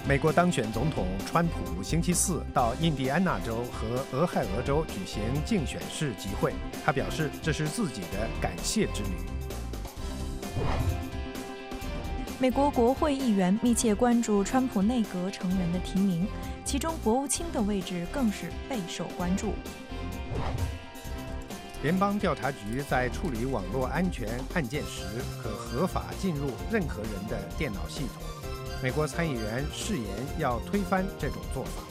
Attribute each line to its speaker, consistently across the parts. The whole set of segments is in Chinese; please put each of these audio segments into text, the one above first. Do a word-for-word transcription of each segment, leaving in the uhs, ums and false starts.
Speaker 1: 美国当选总统川普星期四到印第安纳州和俄亥俄州举行竞选式集会，他表示这是自己的感谢之旅。
Speaker 2: 美国国会议员密切关注川普内阁成员的提名，其中国务卿的位置更是备受关注。
Speaker 1: 联邦调查局在处理网络安全案件时，可合法进入任何人的电脑系统。美国参议员誓言要推翻这种做法。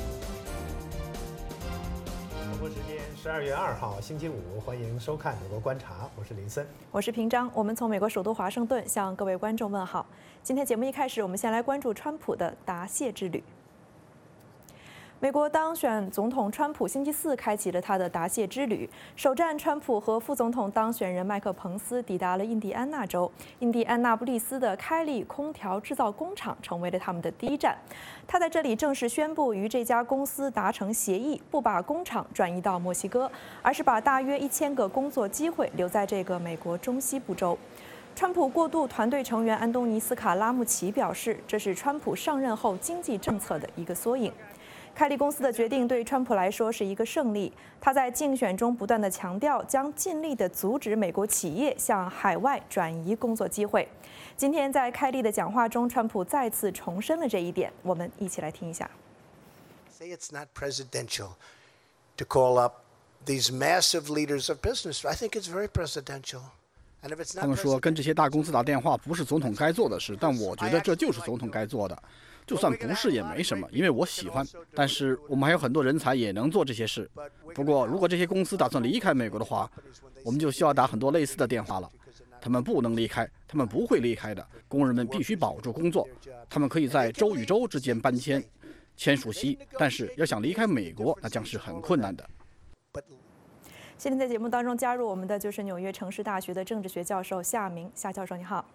Speaker 1: 中国时间十二月二号星期五，欢迎收看《美国观察》，我是林森，
Speaker 2: 我是平章。我们从美国首都华盛顿向各位观众问好。今天节目一开始，我们先来关注川普的答谢之旅。美国当选总统川普星期四开启了他的答谢之旅。首站，川普和副总统当选人麦克彭斯抵达了印第安纳州。印第安纳布利斯的开利空调制造工厂成为了他们的第一站。他在这里正式宣布与这家公司达成协议，不把工厂转移到墨西哥，而是把大约一千个工作机会留在这个美国中西部州。川普过渡团队成员安东尼斯卡拉穆齐表示，这是川普上任后经济政策的一个缩影。开利公司的决定对川普来说是一个胜利。他在竞选中不断地强调，将尽力地阻止美国企业向海外转移工作机会。今天在开利的讲话中，川普再次重申了这一点。我们一起来听一下。
Speaker 3: Say it's not presidential to call up these massive leaders of business. I think it's very presidential.
Speaker 4: 他们说跟这些大公司打电话不是总统该做的事，但我觉得这就是总统该做的。就算不是也没什么，因为我喜欢。但是我们还有很多人才也能做这些事。不过，如果这些公司打算离开美国的话，我们就需要打很多类似的电话了。他们不能离开，他们不会离开的。工人们必须保住工作。他们可以在州与州之间搬迁、签署协议，但是要想离开美国，那将是很困难的。
Speaker 2: 今天在节目当中加入我们的就是纽约城市大学的政治学教授夏明。夏教授你好。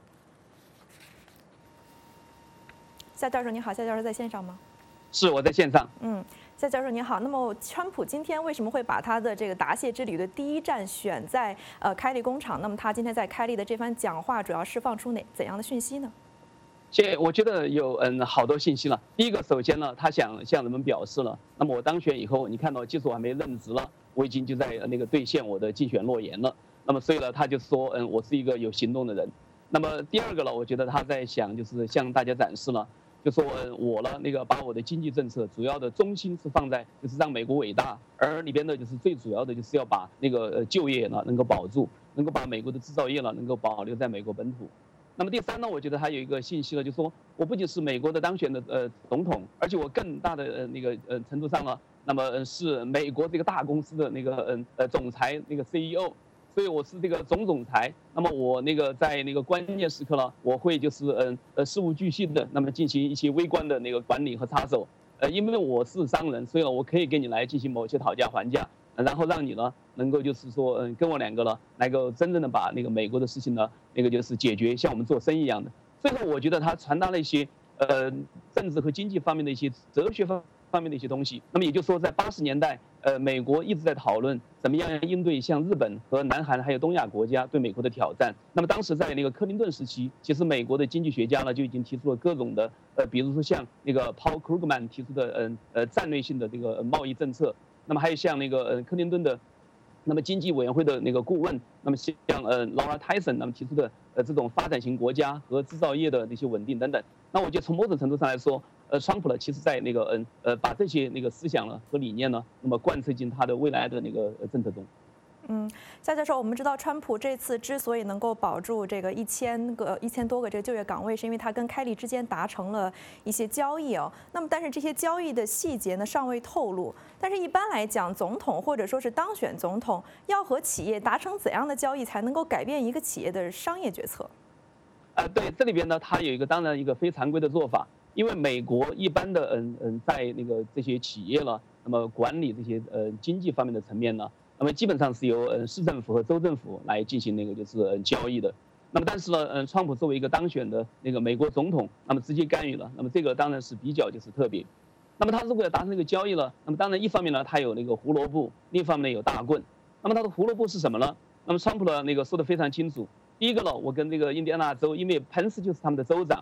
Speaker 2: 夏教授你好，夏教授在线上吗？
Speaker 5: 是，我在线上。
Speaker 2: 嗯，夏教授你好。那么，川普今天为什么会把他的这个答谢之旅的第一站选在呃开利工厂？那么他今天在开利的这番讲话，主要释放出哪怎样的讯息呢？
Speaker 5: 这我觉得有嗯好多信息了。第一个，首先呢，他想向人们表示了，那么我当选以后，你看到，即使我还没任职了，我已经就在那个兑现我的竞选诺言了。那么，所以呢，他就说，嗯，我是一个有行动的人。那么第二个呢，我觉得他在想，就是向大家展示了。就说我呢，那个把我的经济政策主要的中心是放在就是让美国伟大，而里边呢就是最主要的就是要把那个就业呢能够保住，能够把美国的制造业呢能够保留在美国本土。那么第三呢，我觉得还有一个信息呢，就是说我不仅是美国的当选的呃总统，而且我更大的呃那个呃程度上呢，那么是美国这个大公司的那个呃呃总裁那个 C E O。所以我是这个总总裁，那么我那个在那个关键时刻呢，我会就是嗯呃事无巨细的，那么进行一些微观的那个管理和插手，呃，因为我是商人，所以呢，我可以跟你来进行某些讨价还价，然后让你呢能够就是说嗯跟我两个呢能够真正的把那个美国的事情呢那个就是解决，像我们做生意一样的。所以说，我觉得他传达了一些呃政治和经济方面的一些哲学方。方面的一些东西，那么也就是说，在八十年代，呃，美国一直在讨论怎么样应对像日本和南韩还有东亚国家对美国的挑战。那么当时在那个克林顿时期，其实美国的经济学家呢就已经提出了各种的，呃，比如说像那个 Paul Krugman 提出的，嗯呃, 呃战略性的这个贸易政策，那么还有像那个呃克林顿的，那么经济委员会的那个顾问，那么像呃 Laura Tyson 那么提出的呃这种发展型国家和制造业的那些稳定等等。那我觉得从某种程度上来说。呃，川普呢，其实在那个嗯呃，把这些那个思想呢和理念呢，那么贯彻进他的未来的那个政策中。
Speaker 2: 嗯，夏教授，我们知道川普这次之所以能够保住这个一千个一千多个这个就业岗位，是因为他跟开利之间达成了一些交易哦。那么，但是这些交易的细节呢尚未透露。但是，一般来讲，总统或者说是当选总统要和企业达成怎样的交易，才能够改变一个企业的商业决策？
Speaker 5: 啊、呃，对，这里边呢，它有一个当然一个非常规的做法。因为美国一般的嗯嗯，在那个这些企业呢，那么管理这些呃经济方面的层面呢，那么基本上是由呃市政府和州政府来进行那个就是呃交易的。那么但是呢，嗯，川普作为一个当选的那个美国总统，那么直接干预了，那么这个当然是比较就是特别。那么他如果要达成这个交易了，那么当然一方面呢，他有那个胡萝卜，另一方面呢有大棍。那么他的胡萝卜是什么呢？那么川普呢那个说得非常清楚。第一个呢，我跟这个印第安纳州，因为彭斯就是他们的州长。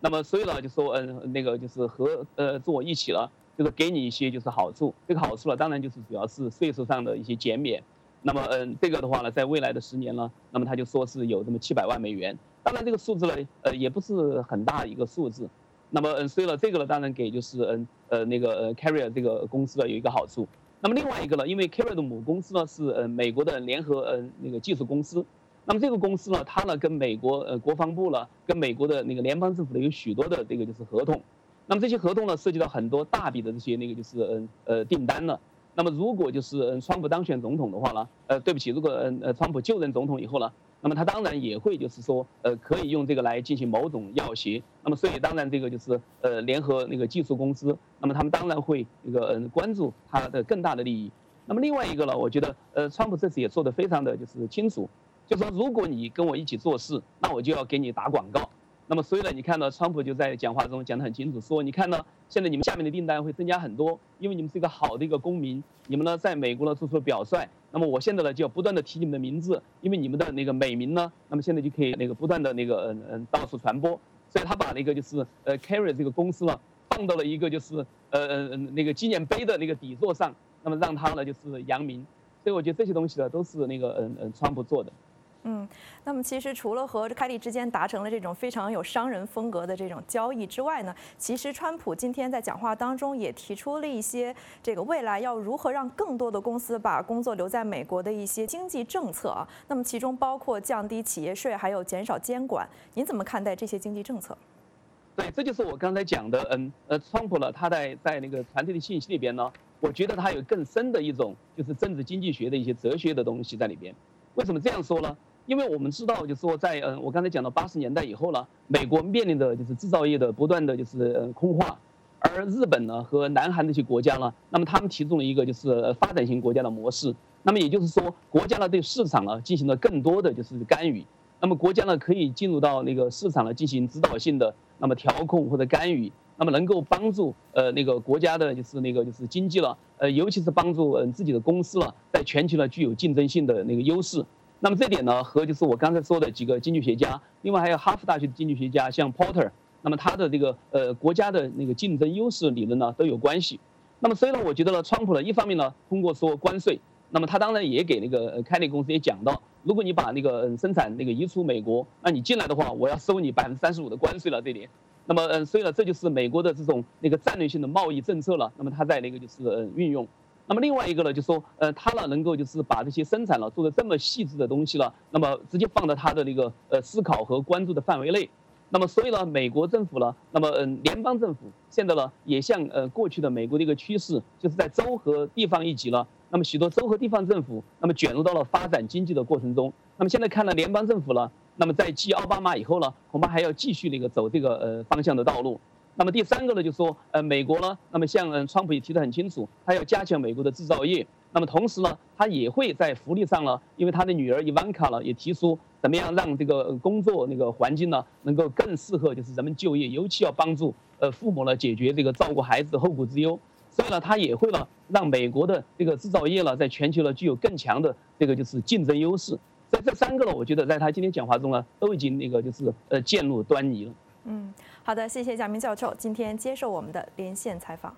Speaker 5: 那么所以呢，就说嗯那个就是合呃作一起了，就是给你一些就是好处。这个好处呢，当然就是主要是税收上的一些减免。那么嗯这个的话呢，在未来的十年呢，那么他就说是有这么七百万美元。当然这个数字呢，呃也不是很大一个数字。那么嗯所以呢，这个呢当然给就是嗯呃那个呃 Carrier 这个公司呢有一个好处。那么另外一个呢，因为 Carrier 的母公司呢是呃美国的联合呃那个技术公司。那么这个公司呢，它呢跟美国呃国防部呢，跟美国的那个联邦政府呢有许多的这个就是合同。那么这些合同呢涉及到很多大笔的这些那个就是呃呃订单呢。那么如果就是呃川普当选总统的话呢，呃对不起，如果呃呃川普就任总统以后呢，那么他当然也会就是说呃可以用这个来进行某种要挟。那么所以当然这个就是呃联合那个技术公司，那么他们当然会那个呃关注他的更大的利益。那么另外一个呢，我觉得呃川普这次也做得非常的就是清楚。就说如果你跟我一起做事，那我就要给你打广告。那么所以呢，你看到川普就在讲话中讲得很清楚，说你看呢，现在你们下面的订单会增加很多，因为你们是一个好的一个公民，你们呢在美国呢做出了表率。那么我现在呢就要不断的提你们的名字，因为你们的那个美名呢，那么现在就可以那个不断的那个嗯嗯到处传播。所以他把那个就是呃 Carrier 这个公司呢放到了一个就是呃呃那个纪念碑的那个底座上，那么让他呢就是扬名。所以我觉得这些东西呢都是那个嗯嗯川普做的。
Speaker 2: 嗯，那么其实除了和开利之间达成了这种非常有商人风格的这种交易之外呢，其实川普今天在讲话当中也提出了一些这个未来要如何让更多的公司把工作留在美国的一些经济政策啊。那么其中包括降低企业税，还有减少监管。您怎么看待这些经济政策？
Speaker 5: 对，这就是我刚才讲的，嗯呃，川普呢，他在在那个传递的信息里边呢，我觉得他有更深的一种就是政治经济学的一些哲学的东西在里边。为什么这样说呢？因为我们知道，就是说在嗯，我刚才讲到八十年代以后呢，美国面临的就是制造业的不断的就是呃空化，而日本呢和南韩这些国家呢，那么他们提出了一个就是发展型国家的模式。那么也就是说，国家呢对市场呢进行了更多的就是干预。那么国家呢可以进入到那个市场呢进行指导性的那么调控或者干预，那么能够帮助呃那个国家的就是那个就是经济了，呃尤其是帮助嗯自己的公司了在全球呢具有竞争性的那个优势。那么这点呢，和就是我刚才说的几个经济学家，另外还有哈佛大学的经济学家，像 Porter， 那么他的这个呃国家的那个竞争优势理论呢都有关系。那么所以呢，我觉得呢，川普呢一方面呢通过说关税，那么他当然也给那个开利公司也讲到，如果你把那个生产那个移出美国，那你进来的话，我要收你百分之三十五的关税了这点。那么嗯，所以呢，这就是美国的这种那个战略性的贸易政策了。那么他在那个就是呃运用。那么另外一个呢，就是说，呃，他呢能够就是把这些生产了做的这么细致的东西了，那么直接放到他的那个呃思考和关注的范围内。那么所以呢，美国政府呢，那么嗯，联邦政府现在呢也像呃过去的美国的一个趋势，就是在州和地方一级了，那么许多州和地方政府那么卷入到了发展经济的过程中。那么现在看了联邦政府了，那么在继奥巴马以后呢，恐怕还要继续那个走这个呃方向的道路。那么第三个呢，就是说，呃，美国呢，那么像嗯，川普也提得很清楚，他要加强美国的制造业。那么同时呢，他也会在福利上呢，因为他的女儿伊万卡呢也提出，怎么样让这个工作那个环境呢，能够更适合就是人们就业，尤其要帮助呃父母呢解决这个照顾孩子的后顾之忧。所以呢，他也会呢让美国的这个制造业呢，在全球呢具有更强的这个就是竞争优势。所以这三个呢，我觉得在他今天讲话中呢，都已经那个就是呃见入端倪了。
Speaker 2: 嗯，好的，谢谢贾明教授今天接受我们的连线采访。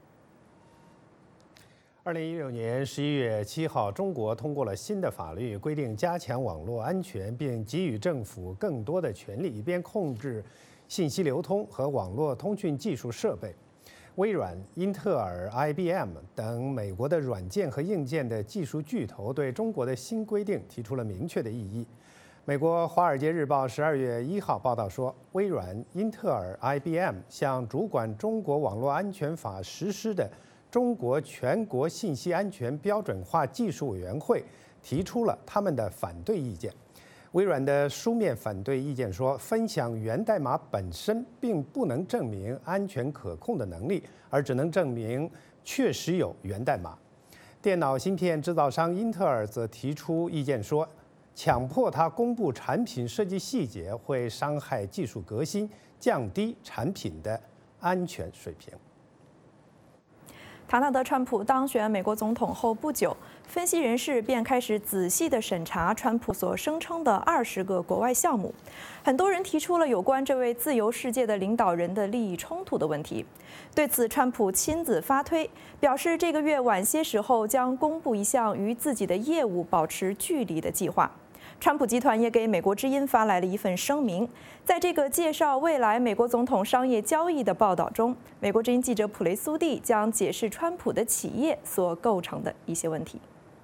Speaker 1: 二零一六年十一月七号，中国通过了新的法律，规定加强网络安全，并给予政府更多的权利，以便控制信息流通和网络通讯技术设备。微软、英特尔、I B M 等美国的软件和硬件的技术巨头对中国的新规定提出了明确的异议。美国《华尔街日报》十二月一号报道说，微软、英特尔、I B M 向主管中国网络安全法实施的中国全国信息安全标准化技术委员会提出了他们的反对意见。微软的书面反对意见说，分享源代码本身并不能证明安全可控的能力，而只能证明确实有源代码。电脑芯片制造商英特尔则提出意见说，强迫它公布产品设计细节会伤害技术革新，降低产品的安全水平。
Speaker 2: 唐纳德·川普当选美国总统后不久，分析人士便开始仔细地审查川普所声称的二十个国外项目。很多人提出了有关这位自由世界的领导人的利益冲突的问题。对此，川普亲自发推，表示这个月晚些时候将公布一项与自己的业务保持距离的计划。川普集团也给美国之音发来了一份声明，在这个介绍未来美国总统商业交易的报道中，美国之音记者普雷苏蒂将解释川普的企业所构成的一些问题。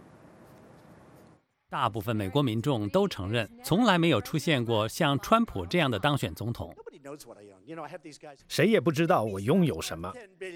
Speaker 6: 大部分美国民众都承认，从来没有出现过像川普这样的当选总统。
Speaker 1: 谁也不知道我拥有什么。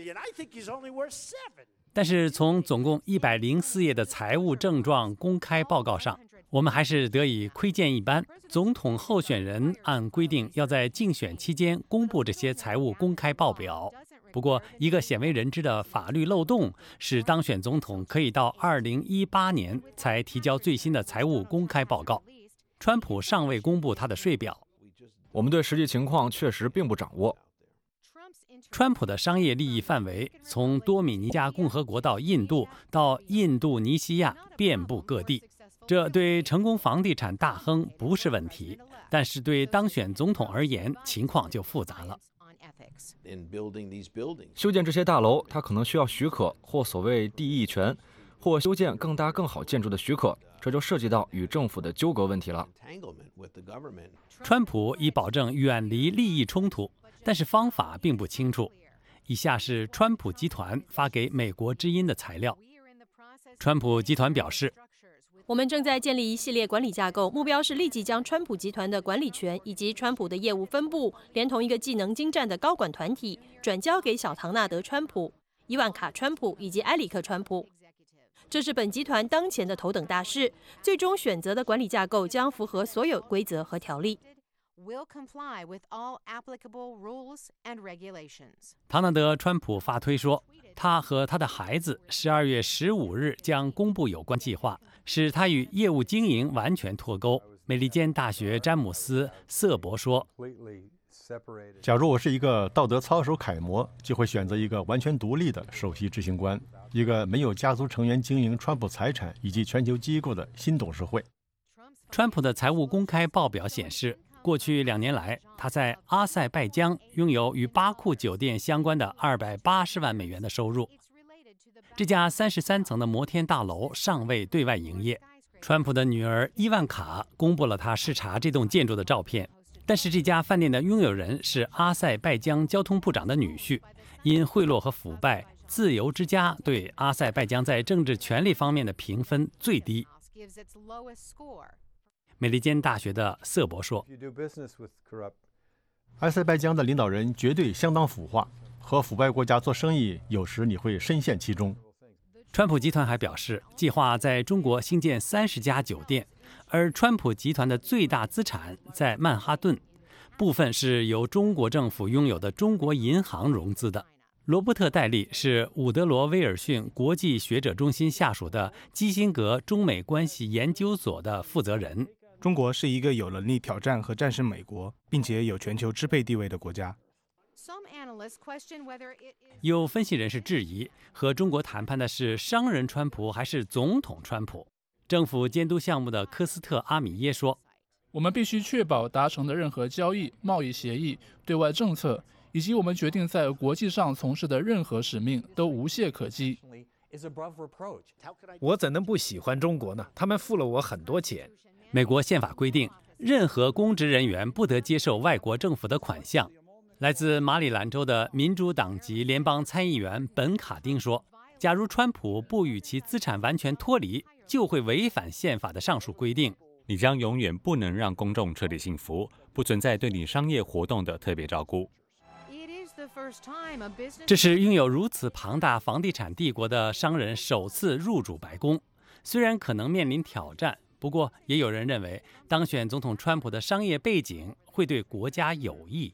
Speaker 6: 但是从总共一百零四页的财务症状公开报告上，我们还是得以窥见一斑。总统候选人按规定要在竞选期间公布这些财务公开报表。不过，一个鲜为人知的法律漏洞使当选总统可以到二零一八年才提交最新的财务公开报告。川普尚未公布他的税表。
Speaker 7: 我们对实际情况确实并不掌握。
Speaker 6: 川普的商业利益范围从多米尼加共和国到印度，到印度尼西亚，遍布各地。这对成功房地产大亨不是问题，但是对当选总统而言，情况就复杂了。
Speaker 7: 修建这些大楼，它可能需要许可，或所谓地役权，或修建更大更好建筑的许可，这就涉及到与政府的纠葛问题了。
Speaker 6: 川普已保证远离利益冲突，但是方法并不清楚。以下是川普集团发给美国之音的材料。川普集团表示，
Speaker 8: 我们正在建立一系列管理架构，目标是立即将川普集团的管理权以及川普的业务分部，连同一个技能精湛的高管团体，转交给小唐纳德·川普、伊万卡·川普以及埃里克·川普。这是本集团当前的头等大事。最终选择的管理架构将符合所有规则和条例。
Speaker 6: 唐纳德·川普发推说，他和他的孩子十二月十五日将公布有关计划，使他与业务经营完全脱钩。美利坚大学詹姆斯·瑟伯说，
Speaker 9: 假如我是一个道德操守楷模，就会选择一个完全独立的首席执行官，一个没有家族成员经营川普财产以及全球机构的新董事会。
Speaker 6: 川普的财务公开报表显示，过去两年来，他在阿塞拜疆拥有与巴库酒店相关的二百八十万美元的收入。这家三十三层的摩天大楼尚未对外营业。川普的女儿伊万卡公布了他视察这栋建筑的照片，但是这家饭店的拥有人是阿塞拜疆交通部长的女婿。因贿赂和腐败，自由之家对阿塞拜疆在政治权利方面的评分最低。美利坚大学的瑟伯说，
Speaker 9: 阿塞拜疆的领导人绝对相当腐化，和腐败国家做生意，有时你会深陷其中。
Speaker 6: 川普集团还表示，计划在中国兴建三十家酒店，而川普集团的最大资产在曼哈顿，部分是由中国政府拥有的中国银行融资的。罗伯特·戴利是伍德罗·威尔逊国际学者中心下属的基辛格中美关系研究所的负责人。
Speaker 10: 中国是一个有能力挑战和战胜美国，并且有全球支配地位的国家。
Speaker 6: 有分析人士质疑，和中国谈判的是商人川普还是总统川普？政府监督项目的科斯特·阿米耶说，
Speaker 11: 我们必须确保达成的任何交易、贸易协议、对外政策，以及我们决定在国际上从事的任何使命都无懈可击。
Speaker 1: 我怎能不喜欢中国呢？他们付了我很多钱。
Speaker 6: 美国宪法规定，任何公职人员不得接受外国政府的款项。来自马里兰州的民主党籍联邦参议员本卡丁说，假如川普不与其资产完全脱离，就会违反宪法的上述规定。
Speaker 12: 你将永远不能让公众彻底信服，不存在对你商业活动的特别照顾。
Speaker 6: 这是拥有如此庞大房地产帝国的商人首次入主白宫，虽然可能面临挑战，不过也有人认为，当选总统川普的商业背景会对国家有益。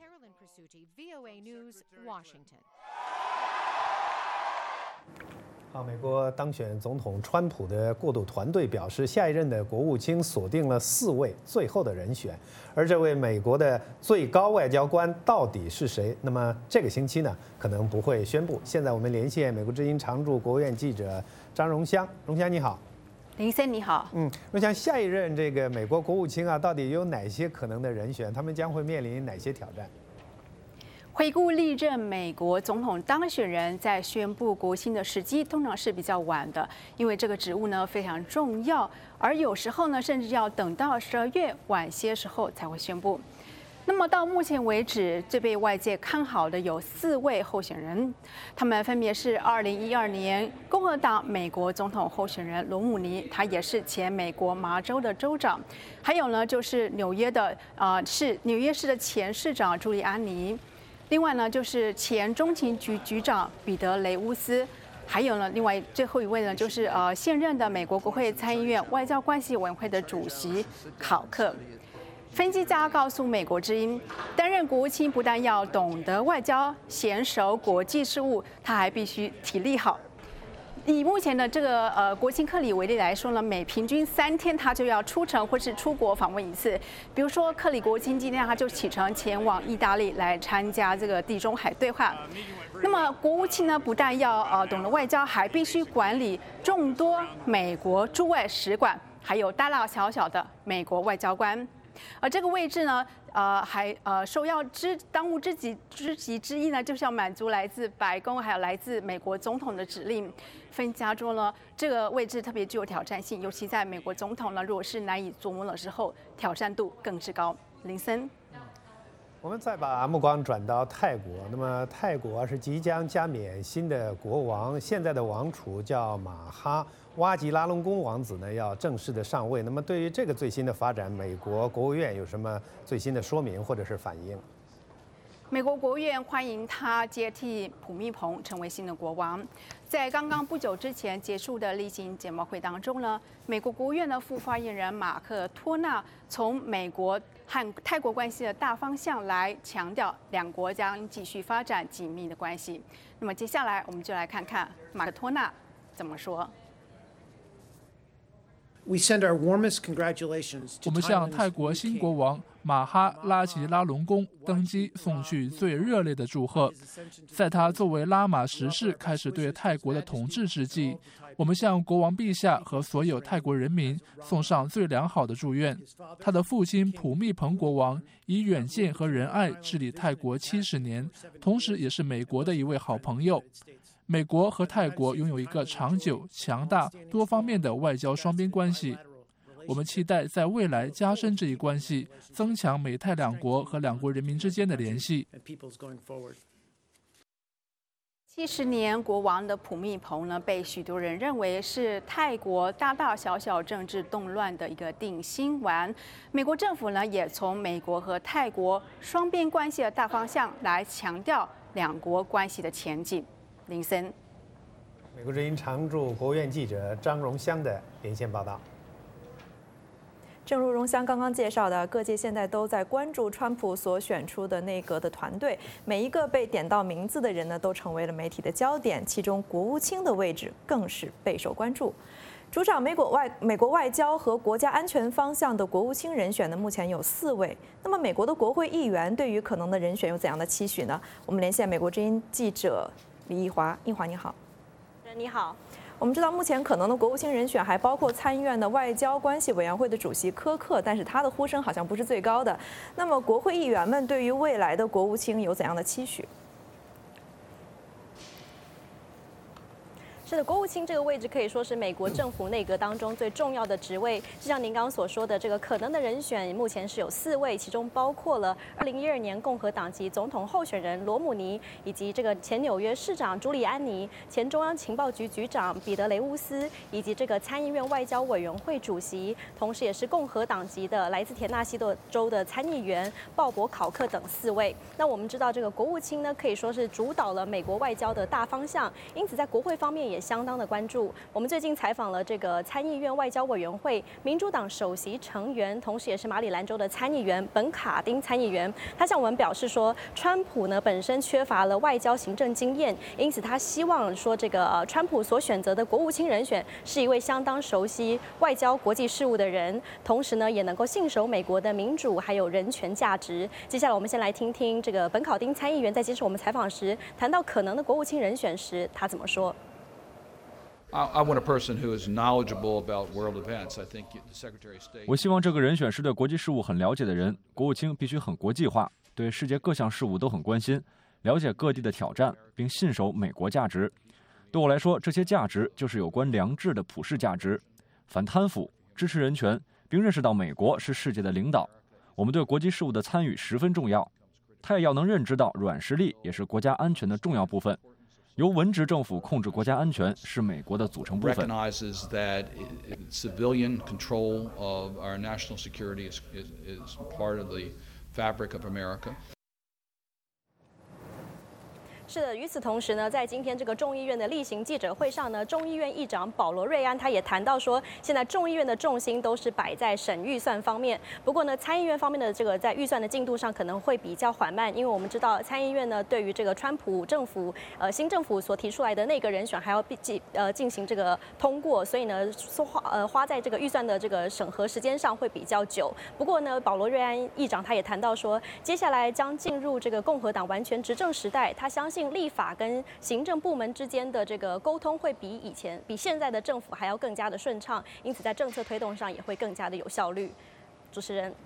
Speaker 1: 啊，美国当选总统川普的过渡团队表示，下一任的国务卿锁定了四位最后的人选，而这位美国的最高外交官到底是谁？那么这个星期呢，可能不会宣布。现在我们连线美国之音常驻国务院记者张荣香，荣香你好。
Speaker 13: 林森你好。
Speaker 1: 嗯，我想下一任这个美国国务卿啊，到底有哪些可能的人选？他们将会面临哪些挑战？
Speaker 13: 回顾历任美国总统当选人在宣布国卿的时机，通常是比较晚的，因为这个职务呢非常重要，而有时候呢甚至要等到十二月晚些时候才会宣布。那么到目前为止，最被外界看好的有四位候选人，他们分别是二零一二年共和党美国总统候选人罗姆尼，他也是前美国麻州的州长；还有呢就是纽约的呃市纽约市的前市长朱利安尼。另外呢，就是前中情局局长彼得雷乌斯，还有呢，另外最后一位呢，就是呃现任的美国国会参议院外交关系委员会的主席考克。分析家告诉美国之音，担任国务卿不但要懂得外交、娴熟国际事务，他还必须体力好。以目前的这个呃国卿克里为例来说呢，每平均三天他就要出城或是出国访问一次。比如说克里国卿今天他就启程前往意大利来参加这个地中海对话。那么国务卿呢，不但要呃懂得外交，还必须管理众多美国驻外使馆，还有大大小小的美国外交官。而这个位置呢，呃，还呃首要之当务之急之急之一呢，就是要满足来自白宫还有来自美国总统的指令。分析家说呢，这个位置特别具有挑战性，尤其在美国总统呢，如果是难以琢磨的时候，挑战度更是高。林森。
Speaker 1: 我们再把目光转到泰国，那么泰国是即将加冕新的国王，现在的王储叫马哈哇吉拉隆功王子呢，要正式的上位。那么对于这个最新的发展，美国国务院有什么最新的说明或者是反应？
Speaker 13: 美国国务院欢迎他接替普密蓬成为新的国王。在刚刚不久之前结束的例行简报会当中呢，美国国务院的副发言人马克托纳从美国和泰国关系的大方向来强调，两国将继续发展紧密的关系。那么接下来我们就来看看马克托纳怎么说。
Speaker 11: 我们向泰国新国王马哈拉吉拉隆功登基送去最热烈的祝贺。在他作为拉玛十世开始对泰国的统治之际，我们向国王陛下和所有泰国人民送上最良好的祝愿。他的父亲普密蓬国王以远见和仁爱治理泰国七十年，同时也是美国的一位好朋友。美国和泰国拥有一个长久、强大、多方面的外交双边关系。我们期待在未来加深这一关系，增强美泰两国和两国人民之间的联系。
Speaker 13: 七十年国王的普密蓬呢，被许多人认为是泰国大大小小政治动乱的一个定心丸。美国政府呢，也从美国和泰国双边关系的大方向来强调两国关系的前景。林森，
Speaker 1: 美国之音常驻国务院记者张荣香的连线报道。
Speaker 2: 正如荣香刚刚介绍的，各界现在都在关注川普所选出的内阁的团队，每一个被点到名字的人呢，都成为了媒体的焦点，其中国务卿的位置更是备受关注。主掌美国外美国外交和国家安全方向的国务卿人选呢，目前有四位。那么，美国的国会议员对于可能的人选有怎样的期许呢？我们连线美国之音记者李义华，义华你好。
Speaker 8: 你好。
Speaker 2: 我们知道，目前可能的国务卿人选还包括参议院的外交关系委员会的主席柯克，但是他的呼声好像不是最高的。那么，国会议员们对于未来的国务卿有怎样的期许？
Speaker 8: 是的，国务卿这个位置可以说是美国政府内阁当中最重要的职位。就像您刚刚所说的，这个可能的人选目前是有四位，其中包括了二零一二年共和党籍总统候选人罗姆尼，以及这个前纽约市长朱利安尼、前中央情报局局长彼得雷乌斯，以及这个参议院外交委员会主席，同时也是共和党籍的来自田纳西州的参议员鲍勃考克等四位。那我们知道，这个国务卿呢可以说是主导了美国外交的大方向，因此在国会方面也
Speaker 14: 相当的关注。我们最近采访了这个参议院外交委员会民主党首席成员，同时也是马里兰州的参议员本卡丁参议员，他向我们表示说，川普呢本身缺乏了外交行政经验，因此他希望说这个呃川普所选择的国务卿人选是一位相当熟悉外交国际事务的人，同时呢也能够信守美国的民主还有人权价值。接下来我们先来听听这个本考丁参议员在接受我们采访时谈到可能的国务卿人选时，他怎么说。
Speaker 7: 我希望这个人选是对国际事务很了解的人，国务卿必须很国际化，对世界各项事务都很关心，了解各地的挑战，并信守美国价值。对我来说，这些价值就是有关良知的普世价值，反贪腐，支持人权，并认识到美国是世界的领导。我们对国际事务的参与十分重要。他也要能认知到软实力也是国家安全的重要部分，由文职政府控制国家安全是美国的组成部分。
Speaker 14: 是的，与此同时呢，在今天这个众议院的例行记者会上呢，众议院议长保罗·瑞安他也谈到说，现在众议院的重心都是摆在审预算方面。不过呢，参议院方面的这个在预算的进度上可能会比较缓慢，因为我们知道参议院呢对于这个川普政府呃新政府所提出来的那个人选还要进呃进行这个通过，所以呢花呃花在这个预算的这个审核时间上会比较久。不过呢，保罗·瑞安议长他也谈到说，接下来将进入这个共和党完全执政时代，他相信立法跟行政部门之间的这个沟通会比以前、比现在的政府还要更加的顺畅，因此在政策推动上也会更加的有效率。主持人。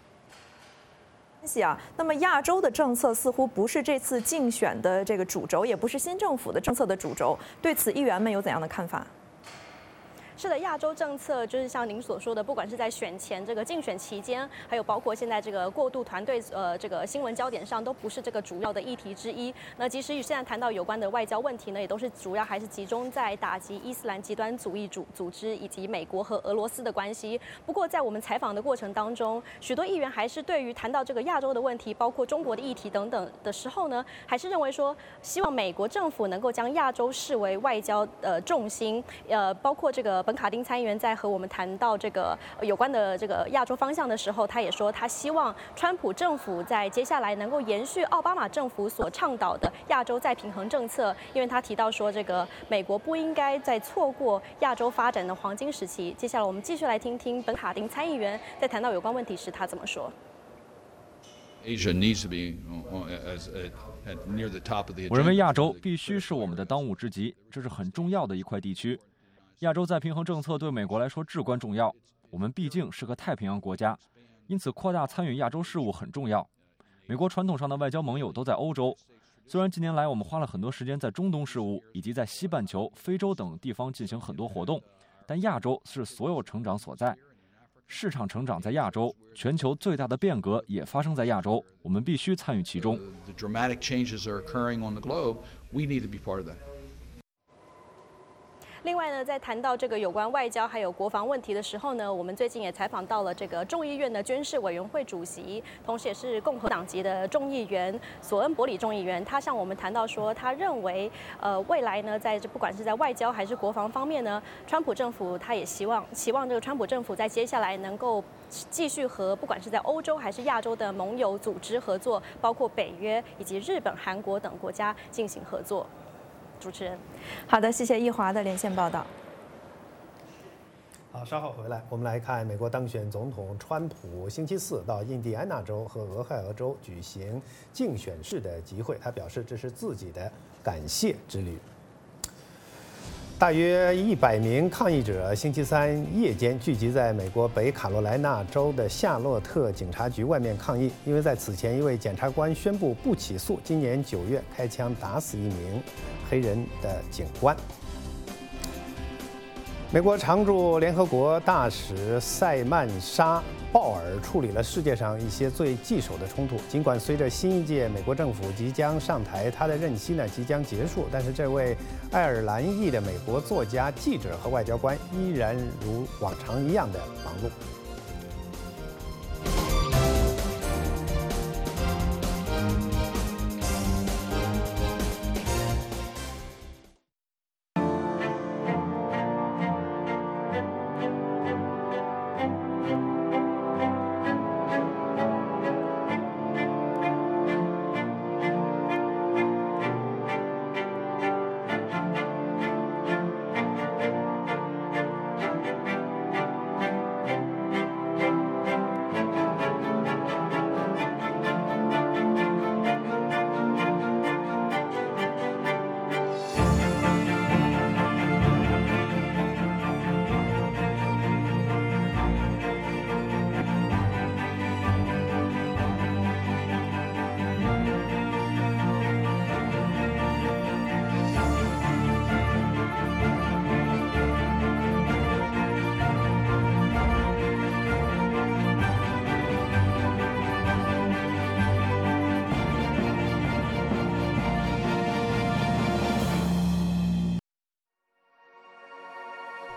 Speaker 2: 啊，那么亚洲的政策似乎不是这次竞选的这个主轴，也不是新政府的政策的主轴。对此，议员们有怎样的看法？
Speaker 14: 是的，亚洲政策就是像您所说的，不管是在选前这个竞选期间，还有包括现在这个过渡团队呃这个新闻焦点上，都不是这个主要的议题之一。那即使与现在谈到有关的外交问题呢，也都是主要还是集中在打击伊斯兰极端主义组组织以及美国和俄罗斯的关系。不过在我们采访的过程当中，许多议员还是对于谈到这个亚洲的问题，包括中国的议题等等的时候呢，还是认为说，希望美国政府能够将亚洲视为外交呃重心，呃包括这个。本卡丁参议员在和我们谈到这个有关的这个亚洲方向的时候，他也说他希望川普政府在接下来能够延续奥巴马政府所倡导的亚洲再平衡政策，因为他提到说这个美国不应该再错过亚洲发展的黄金时期。接下来我们继续来听听本卡丁参议员在谈到有关问题时他怎么说。
Speaker 7: 我认为亚洲必须是我们的当务之急，这是很重要的一块地区。亚洲再平衡政策对美国来说至关重要，我们毕竟是个太平洋国家，因此扩大参与亚洲事务很重要。美国传统上的外交盟友都在欧洲，虽然近年来我们花了很多时间在中东事务以及在西半球、非洲等地方进行很多活动，但亚洲是所有成长所在。市场成长在亚洲，全球最大的变革也发生在亚洲，我们必须参与其中。
Speaker 14: 另外呢，在谈到这个有关外交还有国防问题的时候呢，我们最近也采访到了这个众议院的军事委员会主席，同时也是共和党籍的众议员索恩伯里众议员，他向我们谈到说，他认为呃未来呢，在这不管是在外交还是国防方面呢，川普政府他也希望期望这个川普政府在接下来能够继续和不管是在欧洲还是亚洲的盟友组织合作，包括北约以及日本、韩国等国家进行合作。主持人，
Speaker 2: 好的，谢谢易华的连线报道。
Speaker 1: 好，稍后回来，我们来看美国当选总统川普星期四到印第安纳州和俄亥俄州举行竞选式的集会，他表示这是自己的感谢之旅。大约一百名抗议者星期三夜间聚集在美国北卡罗来纳州的夏洛特警察局外面抗议，因为在此前一位检察官宣布不起诉今年九月开枪打死一名黑人的警官。美国常驻联合国大使塞曼莎·鲍尔处理了世界上一些最棘手的冲突。尽管随着新一届美国政府即将上台，他的任期呢即将结束，但是这位爱尔兰裔的美国作家、记者和外交官依然如往常一样的忙碌。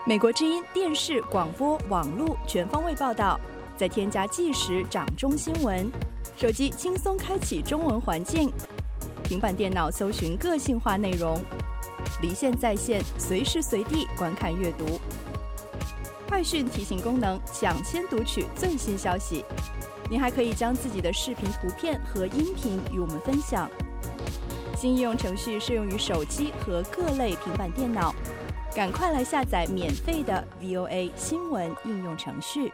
Speaker 15: 美国之音电视、广播、网络全方位报道，再添加即时掌中新闻，手机轻松开启中文环境，平板电脑搜寻个性化内容，离线在线，随时随地观看阅读。快讯提醒功能，抢先读取最新消息。您还可以将自己的视频、图片和音频与我们分享。新应用程序适用于手机和各类平板电脑，赶快来下载免费的 V O A 新闻应用程序。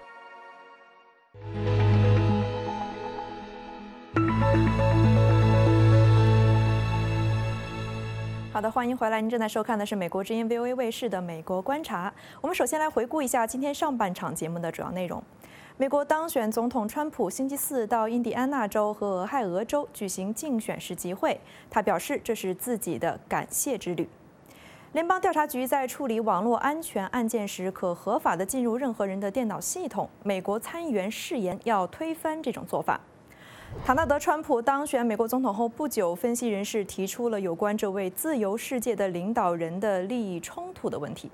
Speaker 2: 好的，欢迎回来。您正在收看的是美国之音 V O A 卫视的《美国观察》。我们首先来回顾一下今天上半场节目的主要内容。美国当选总统川普星期四到印第安纳州和俄亥俄州举行竞选时集会，他表示这是自己的感谢之旅。联邦调查局在处理网络安全案件时，可合法地进入任何人的电脑系统。美国参议员誓言要推翻这种做法。唐纳德·川普当选美国总统后不久，分析人士提出了有关这位自由世界的领导人的利益冲突的问题。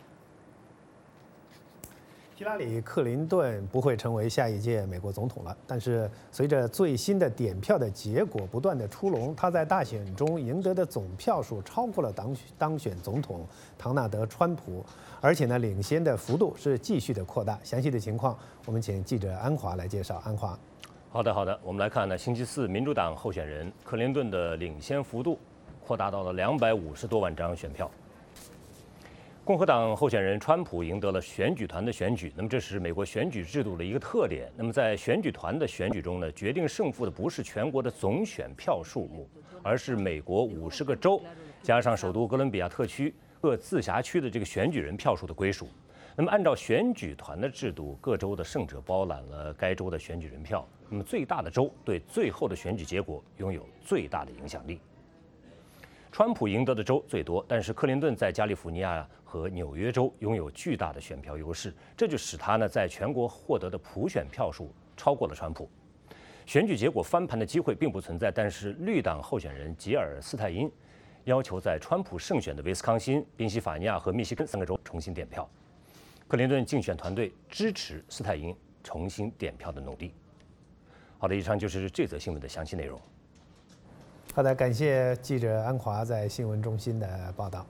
Speaker 1: 希拉里·克林顿不会成为下一届美国总统了，但是随着最新的点票的结果不断的出笼，他在大选中赢得的总票数超过了当当选总统唐纳德·川普，而且呢，领先的幅度是继续的扩大。详细的情况，我们请记者安华来介绍。安华，
Speaker 16: 好的，好的，我们来看呢，星期四民主党候选人克林顿的领先幅度扩大到了两百五十多万张选票。共和党候选人川普赢得了选举团的选举，那么这是美国选举制度的一个特点。那么在选举团的选举中呢，决定胜负的不是全国的总选票数目，而是美国五十个州加上首都哥伦比亚特区各自辖区的这个选举人票数的归属。那么按照选举团的制度，各州的胜者包揽了该州的选举人票，那么最大的州对最后的选举结果拥有最大的影响力。川普赢得的州最多，但是克林顿在加利福尼亚和纽约州拥有巨大的选票优势，这就使他呢在全国获得的普选票数超过了川普。选举结果翻盘的机会并不存在，但是绿党候选人吉尔斯泰因要求在川普胜选的威斯康辛、宾夕法尼亚和密西根三个州重新点票。克林顿竞选团队支持斯泰因重新点票的努力。好的，以上就是这则新闻的详细内容。
Speaker 1: 好的，感谢记者安华在新闻中心的报道。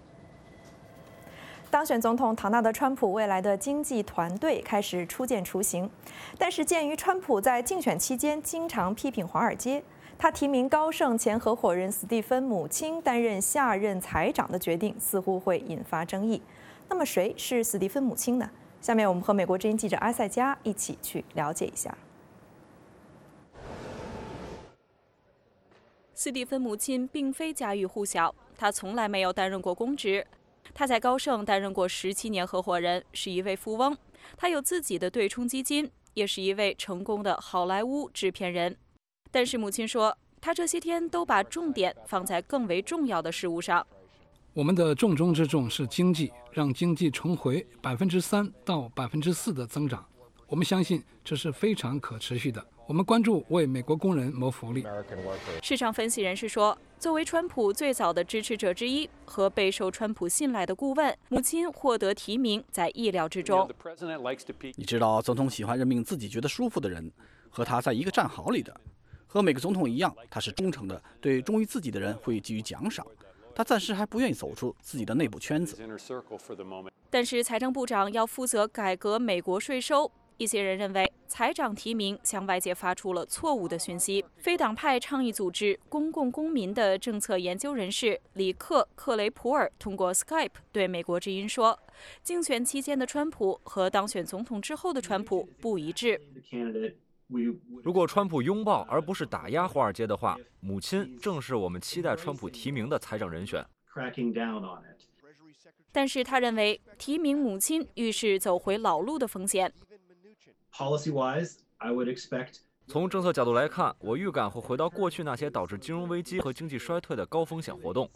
Speaker 2: 当选总统唐纳德·川普未来的经济团队开始初见雏形，但是鉴于川普在竞选期间经常批评华尔街，他提名高盛前合伙人史蒂芬·母亲担任下任财长的决定似乎会引发争议。那么谁是史蒂芬母亲呢？下面我们和美国之音记者阿塞加一起去了解一下。
Speaker 17: 史蒂芬母亲并非家喻户晓，她从来没有担任过公职。她在高盛担任过十七年合伙人，是一位富翁。她有自己的对冲基金，也是一位成功的好莱坞制片人。但是母亲说，她这些天都把重点放在更为重要的事物上。
Speaker 18: 我们的重中之重是经济，让经济重回百分之三到百分之四的增长。我们相信这是非常可持续的。我们关注为美国工人谋福利。
Speaker 17: 市场分析人士说，作为川普最早的支持者之一和备受川普信赖的顾问，母亲获得提名在意料之中。
Speaker 4: 你知道，总统喜欢任命自己觉得舒服的人，和他在一个战壕里的。和每个总统一样，他是忠诚的，对忠于自己的人会给予奖赏。他暂时还不愿意走出自己的内部圈子。
Speaker 17: 但是财政部长要负责改革美国税收。一些人认为，财长提名向外界发出了错误的讯息。非党派倡议组织公共公民的政策研究人士里克·克雷普尔通过 Skype 对美国之音说，竞选期间的川普和当选总统之后的川普不一致。
Speaker 7: 如果川普拥抱而不是打压华尔街的话，母亲正是我们期待川普提名的财长人选。
Speaker 17: 但是他认为，提名母亲预示走回老路的风险。
Speaker 7: 从政策角度来看，我预感会回到过去那些导致金融危机和经济衰退的高风险活动。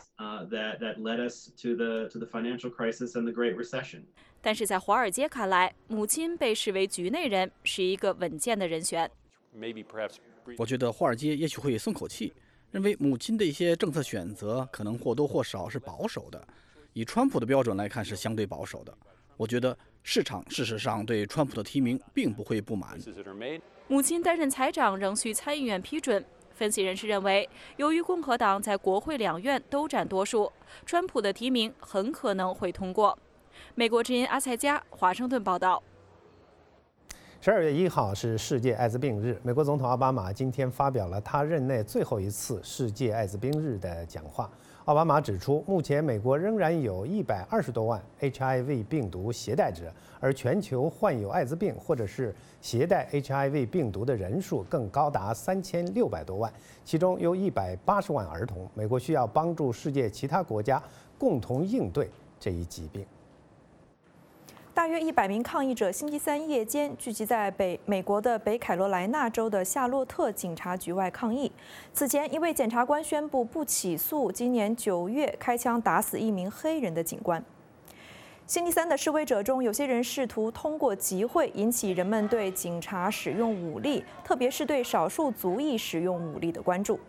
Speaker 17: 但是在华尔街看来，母亲被视为局内人，是一个稳健的人选。
Speaker 4: 我觉得华尔街也许会松口气，认为母亲的一些政策选择可能或多或少是保守的，以川普的标准来看是相对保守的。 我觉得市场事实上对川普的提名并不会不满。
Speaker 17: 母亲担任财长仍需参议院批准。分析人士认为，由于共和党在国会两院都占多数，川普的提名很可能会通过。美国之音阿塞加华盛顿报道。
Speaker 1: 十二月一号是世界艾滋病日，美国总统奥巴马今天发表了他任内最后一次世界艾滋病日的讲话。奥巴马指出，目前美国仍然有一百二十多万 H I V 病毒携带者，而全球患有艾滋病或者是携带 H I V 病毒的人数更高达三千六百多万，其中有一百八十万儿童。美国需要帮助世界其他国家共同应对这一疾病。
Speaker 2: 大约一百名抗议者星期三夜间聚集在北美国的北卡罗来纳州的夏洛特警察局外抗议。此前，一位检察官宣布不起诉今年九月开枪打死一名黑人的警官。星期三的示威者中，有些人试图通过集会引起人们对警察使用武力，特别是对少数族裔使用武力的关注。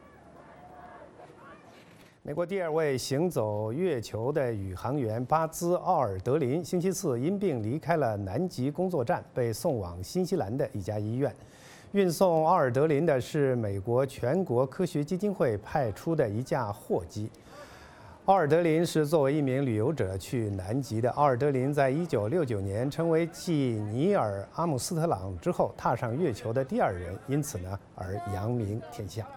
Speaker 1: 美国第二位行走月球的宇航员巴兹·奥尔德林星期四因病离开了南极工作站，被送往新西兰的一家医院。运送奥尔德林的是美国全国科学基金会派出的一架货机。奥尔德林是作为一名旅游者去南极的。奥尔德林在一九六九年成为继尼尔·阿姆斯特朗之后踏上月球的第二人，因此呢而扬名天下。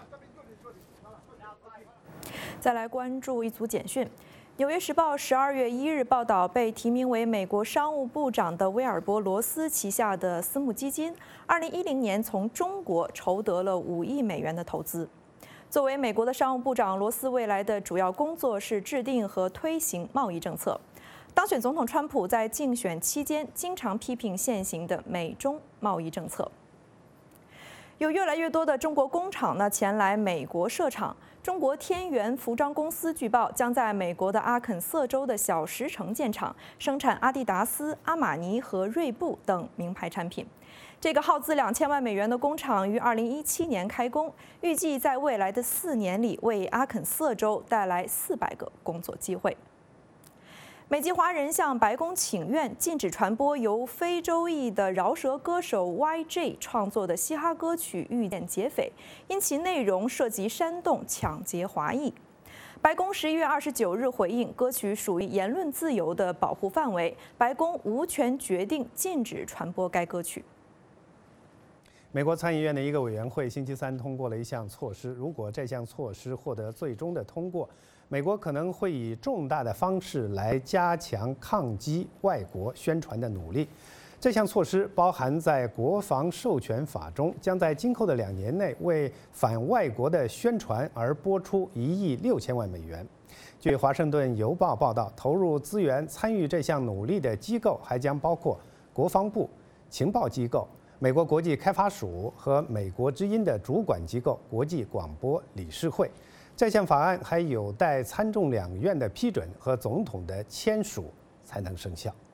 Speaker 2: 再来关注一组简讯。《纽约时报》十二月一日报道，被提名为美国商务部长的威尔伯罗斯旗下的私募基金，二零一零年从中国筹得了五亿美元的投资。作为美国的商务部长，罗斯未来的主要工作是制定和推行贸易政策。当选总统川普在竞选期间经常批评现行的美中贸易政策。有越来越多的中国工厂呢前来美国设厂。中国天元服装公司据报将在美国的阿肯色州的小石城建厂，生产阿迪达斯、阿玛尼和锐步等名牌产品。这个耗资两千万美元的工厂于二零一七年开工，预计在未来的四年里为阿肯色州带来四百个工作机会。美籍华人向白宫请愿，禁止传播由非洲裔的饶舌歌手 Y J 创作的嘻哈歌曲《遇见劫匪》，因其内容涉及煽动抢劫华裔。白宫十一月二十九日回应，歌曲属于言论自由的保护范围，白宫无权决定禁止传播该歌曲。
Speaker 1: 美国参议院的一个委员会星期三通过了一项措施，如果这项措施获得最终的通过，美国可能会以重大的方式来加强抗击外国宣传的努力。这项措施包含在国防授权法中，将在今后的两年内为反外国的宣传而拨出一亿六千万美元。据《华盛顿邮报》报道，投入资源参与这项努力的机构还将包括国防部、情报机构、美国国际开发署和美国之音的主管机构国际广播理事会。这项法案还有待参众两院的批准和总统的签署才能生效。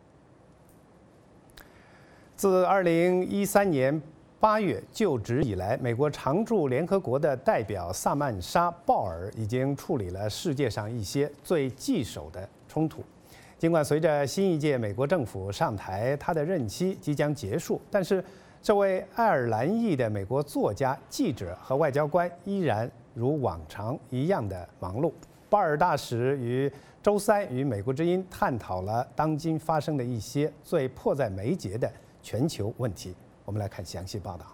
Speaker 1: 自二零一三年八月就职以来，美国常驻联合国的代表萨曼莎·鲍尔已经处理了世界上一些最棘手的冲突。尽管随着新一届美国政府上台，他的任期即将结束，但是这位爱尔兰裔的美国作家、记者和外交官依然如往常一样的忙碌。鲍尔大使于周三与美国之音探讨了当今发生的一些最迫在眉睫的全球问题。我们来看详细报道。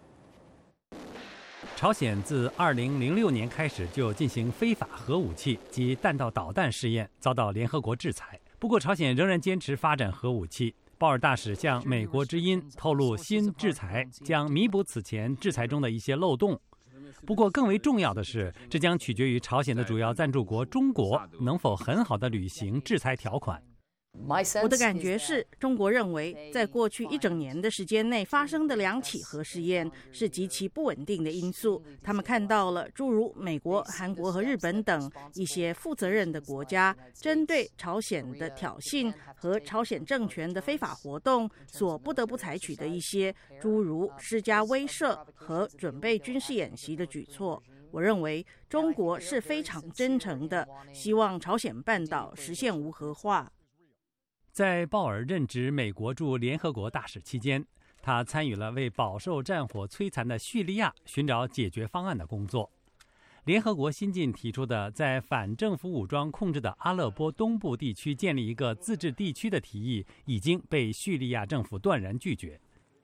Speaker 6: 朝鲜自二零零六年开始就进行非法核武器及弹道导弹试验，遭到联合国制裁。不过，朝鲜仍然坚持发展核武器。鲍尔大使向美国之音透露，新制裁将弥补此前制裁中的一些漏洞。不过，更为重要的是，这将取决于朝鲜的主要赞助国中国能否很好地履行制裁条款。
Speaker 19: 我的感觉是，中国认为在过去一整年的时间内发生的两起核试验是极其不稳定的因素。他们看到了诸如美国、韩国和日本等一些负责任的国家针对朝鲜的挑衅和朝鲜政权的非法活动所不得不采取的一些诸如施加威慑和准备军事演习的举措。我认为中国是非常真诚的，希望朝鲜半岛实现无核化。
Speaker 6: 在鲍尔任职美国驻联合国大使期间，他参与了为饱受战火摧残的叙利亚寻找解决方案的工作。联合国新近提出的在反政府武装控制的阿勒颇东部地区建立一个自治地区的提议，已经被叙利亚政府断然拒绝。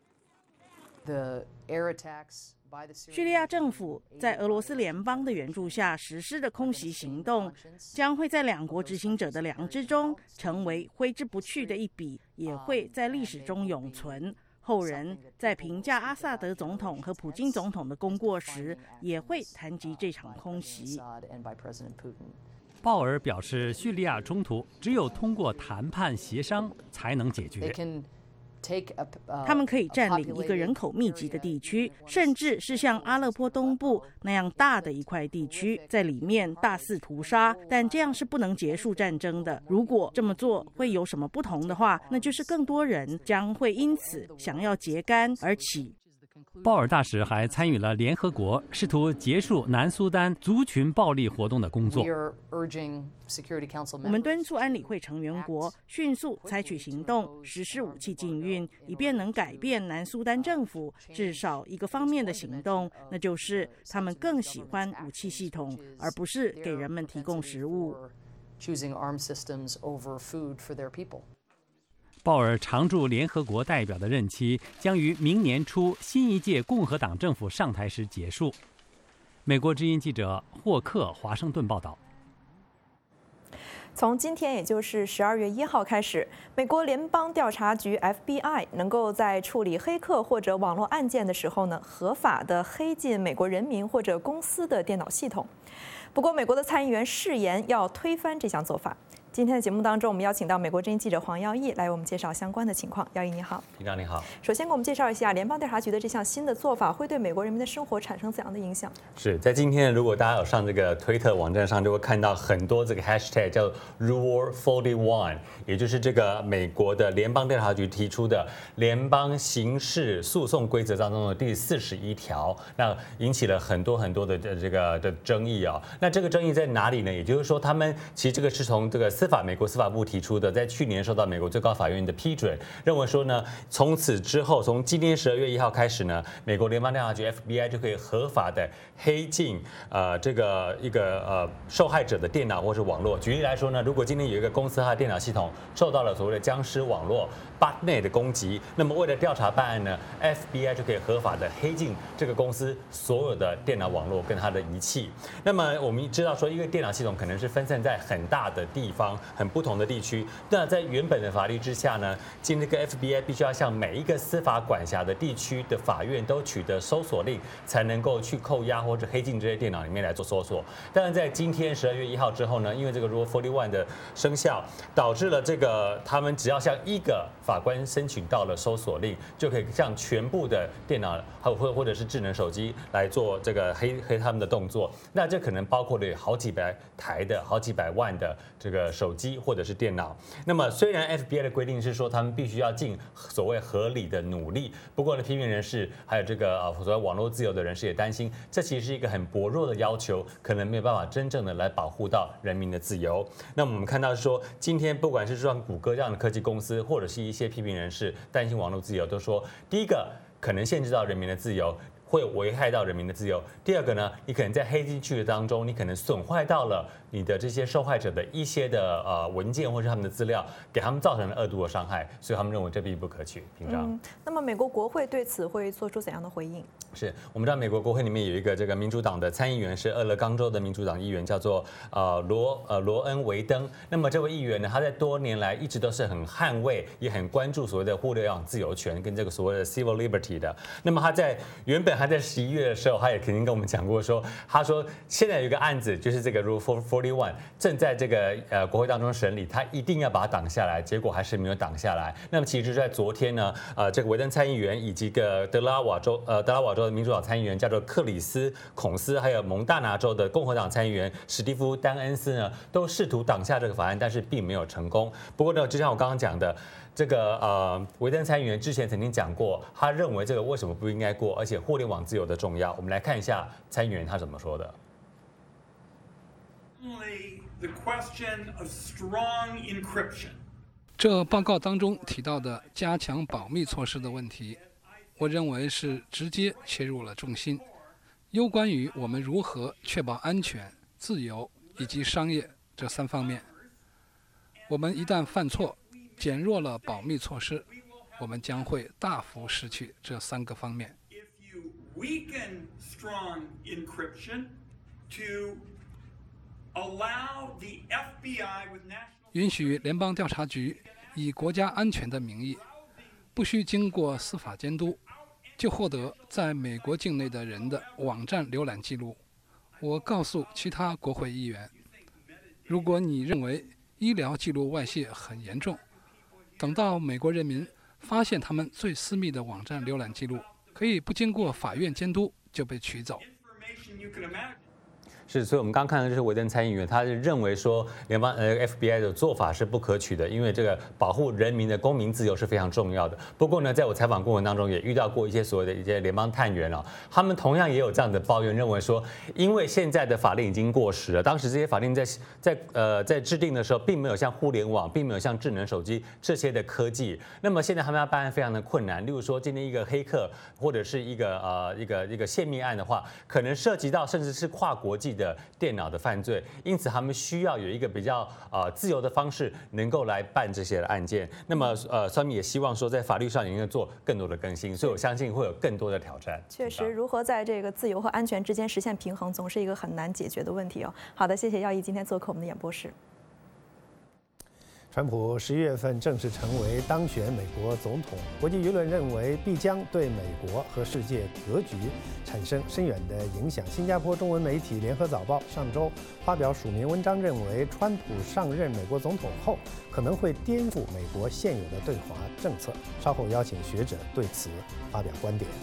Speaker 19: 叙利亚政府在俄罗斯联邦的援助下实施的空袭行动，将会在两国执行者的良知中成为挥之不去的一笔，也会在历史中永存。后人在评价阿萨德总统和普京总统的功过时，也会谈及这场空袭。
Speaker 6: 鲍尔表示，叙利亚冲突只有通过谈判协商才能解决。
Speaker 19: 他们可以占领一个人口密集的地区，甚至是像阿勒颇东部那样大的一块地区，在里面大肆屠杀，但这样是不能结束战争的。如果这么做会有什么不同的话，那就是更多人将会因此想要揭竿而起。
Speaker 6: 鲍尔大使还参与了联合国试图结束南苏丹族群暴力活动的工作。
Speaker 19: 我们敦促安理会成员国迅速采取行动，实施武器禁运，以便能改变南苏丹政府至少一个方面的行动，那就是他们更喜欢武器系统，而不是给人们提供食物。
Speaker 6: 鲍尔常驻联合国代表的任期将于明年初新一届共和党政府上台时结束。美国之音记者霍克华盛顿报道。
Speaker 2: 从今天，也就是十二月一号开始，美国联邦调查局 F B I 能够在处理黑客或者网络案件的时候呢，合法的黑进美国人民或者公司的电脑系统。不过，美国的参议员誓言要推翻这项做法。今天的节目当中，我们邀请到美国之音记者黄耀义来为我们介绍相关的情况。耀义你好。
Speaker 12: 平常你好。
Speaker 2: 首先给我们介绍一下联邦调查局的这项新的做法会对美国人民的生活产生怎样的影响？
Speaker 12: 是在今天，如果大家有上这个推特网站上，就会看到很多这个 hashtag 叫 Rule 四十一，也就是这个美国的联邦调查局提出的联邦刑事诉讼规则当中的第四十一条，那引起了很多很多的这个的争议啊。那这个争议在哪里呢？也就是说，他们其实这个是从这个司法美国司法部提出的，在去年受到美国最高法院的批准，认为说呢，从此之后，从今年十二月一号开始呢，美国联邦调查局 F B I 就可以合法的黑进呃这个一个呃受害者的电脑或是网络。举例来说呢，如果今天有一个公司它的电脑系统受到了所谓的僵尸网络 botnet 的攻击，那么为了调查办案呢 ，F B I 就可以合法的黑进这个公司所有的电脑网络跟它的仪器。那么我们知道说，一个电脑系统可能是分散在很大的地方。很不同的地区，那在原本的法律之下呢，今这个 F B I 必须要向每一个司法管辖的地区的法院都取得搜索令，才能够去扣押或者黑进这些电脑里面来做搜索。当然，在今天十二月一号之后呢，因为这个 Rule 四十一的生效，导致了这个他们只要向一个法官申请到了搜索令，就可以向全部的电脑或或或者是智能手机来做这个黑黑他们的动作。那这可能包括了有好几百台的好几百万的这个手机或者是电脑。那么虽然 F B I 的规定是说他们必须要尽所谓合理的努力，不过呢，批评人士还有这个呃所谓网络自由的人士也担心，这其实是一个很薄弱的要求，可能没有办法真正的来保护到人民的自由。那么我们看到说，今天不管是像谷歌这样的科技公司，或者是一些批评人士担心网络自由，都说第一个可能限制到人民的自由，会危害到人民的自由。第二个呢，你可能在黑进去的当中，你可能损坏到了你的这些受害者的一些的呃文件或是他们的资料，给他们造成了恶毒的伤害，所以他们认为这并不可取。平常、
Speaker 2: 嗯，那么美国国会对此会做出怎样的回应？
Speaker 12: 是我们知道美国国会里面有一个这个民主党的参议员，是俄勒冈州的民主党议员，叫做呃罗呃罗恩维登。那么这位议员呢，他在多年来一直都是很捍卫，也很关注所谓的互联网自由权跟这个所谓的 civil liberty 的。那么他在原本他在十一月的时候，他也肯定跟我们讲过说，他说现在有一个案子，就是这个 Rule 四十一正在这个呃国会当中审理，他一定要把它挡下来，结果还是没有挡下来。那么其实在昨天呢，呃这个维登参议员以及个德拉瓦州呃德拉瓦州的民主党参议员叫做克里斯孔斯，还有蒙大拿州的共和党参议员史蒂夫丹恩斯呢，都试图挡下这个法案，但是并没有成功。不过呢，就像我刚刚讲的。这个呃，维登参议员之前曾经讲过，他认为这个为什么不应该过，而且互联网自由的重要。我们来看一下参议员他怎么说的。
Speaker 20: The question of strong encryption.
Speaker 18: 这报告当中提到的加强保密措施的问题，我认为是直接切入了重心，攸关于我们如何确保安全、自由以及商业这三方面。我们一旦犯错，减弱了保密措施，我们将会大幅失去这三个方面。允许联邦调查局以国家安全的名义，不需经过司法监督，就获得在美国境内的人的网站浏览记录。我告诉其他国会议员，如果你认为医疗记录外泄很严重，等到美国人民发现他们最私密的网站浏览记录，可以不经过法院监督就被取走。
Speaker 12: 是，所以我们刚看到就是维登参议员，他是认为说联邦呃 F B I 的做法是不可取的，因为这个保护人民的公民自由是非常重要的。不过呢，在我采访过程当中，也遇到过一些所谓的一些联邦探员啊，他们同样也有这样的抱怨，认为说，因为现在的法令已经过时了，当时这些法令在在呃在制定的时候，并没有像互联网，并没有像智能手机这些的科技，那么现在他们要办案非常的困难。例如说，今天一个黑客或者是一个呃一个一个泄密案的话，可能涉及到甚至是跨国际的电脑的犯罪，因此他们需要有一个比较呃自由的方式，能够来办这些的案件。那么呃，川普也希望说在法律上也能够做更多的更新，所以我相信会有更多的挑战。
Speaker 2: 确实，如何在这个自由和安全之间实现平衡，总是一个很难解决的问题哦。好的，谢谢耀毅今天做客我们的演播室。
Speaker 1: 川普十一月份正式成为当选美国总统，国际舆论认为必将对美国和世界格局产生深远的影响。新加坡中文媒体《联合早报》上周发表署名文章，认为川普上任美国总统后可能会颠覆美国现有的对华政策。稍后邀请学者对此发表观点。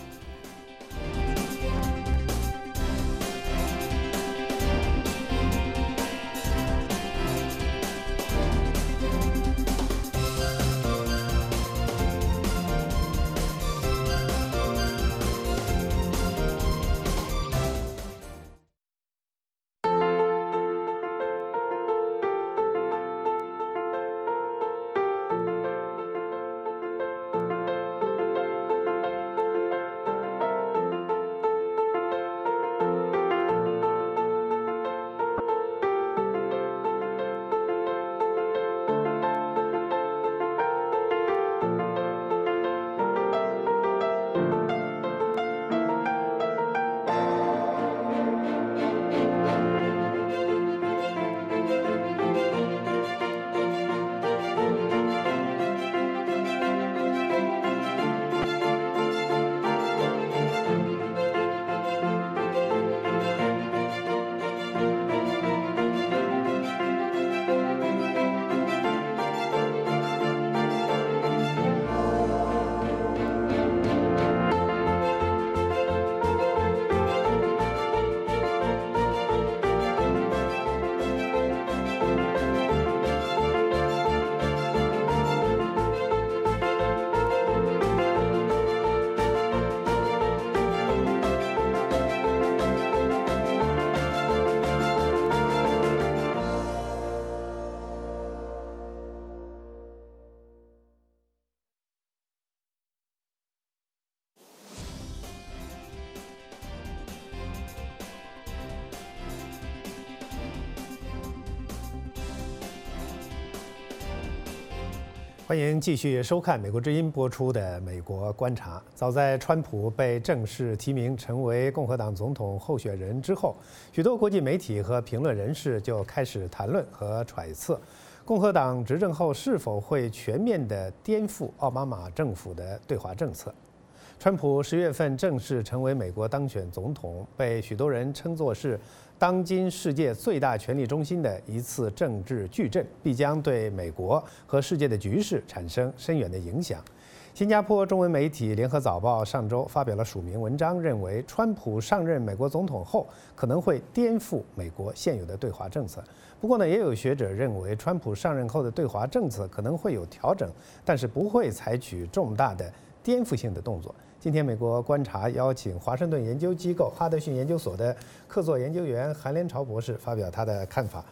Speaker 1: 欢迎继续收看美国之音播出的《美国观察》。早在川普被正式提名成为共和党总统候选人之后，许多国际媒体和评论人士就开始谈论和揣测，共和党执政后是否会全面地颠覆奥巴马政府的对华政策。川普十月份正式成为美国当选总统，被许多人称作是当今世界最大权力中心的一次政治巨震，必将对美国和世界的局势产生深远的影响。新加坡中文媒体《联合早报》上周发表了署名文章，认为川普上任美国总统后可能会颠覆美国现有的对华政策。不过呢，也有学者认为，川普上任后的对华政策可能会有调整，但是不会采取重大的颠覆性的动作。今天，美国观察邀请华盛顿研究机构哈德逊研究所的客座研究员韩连朝博士发表他的看法。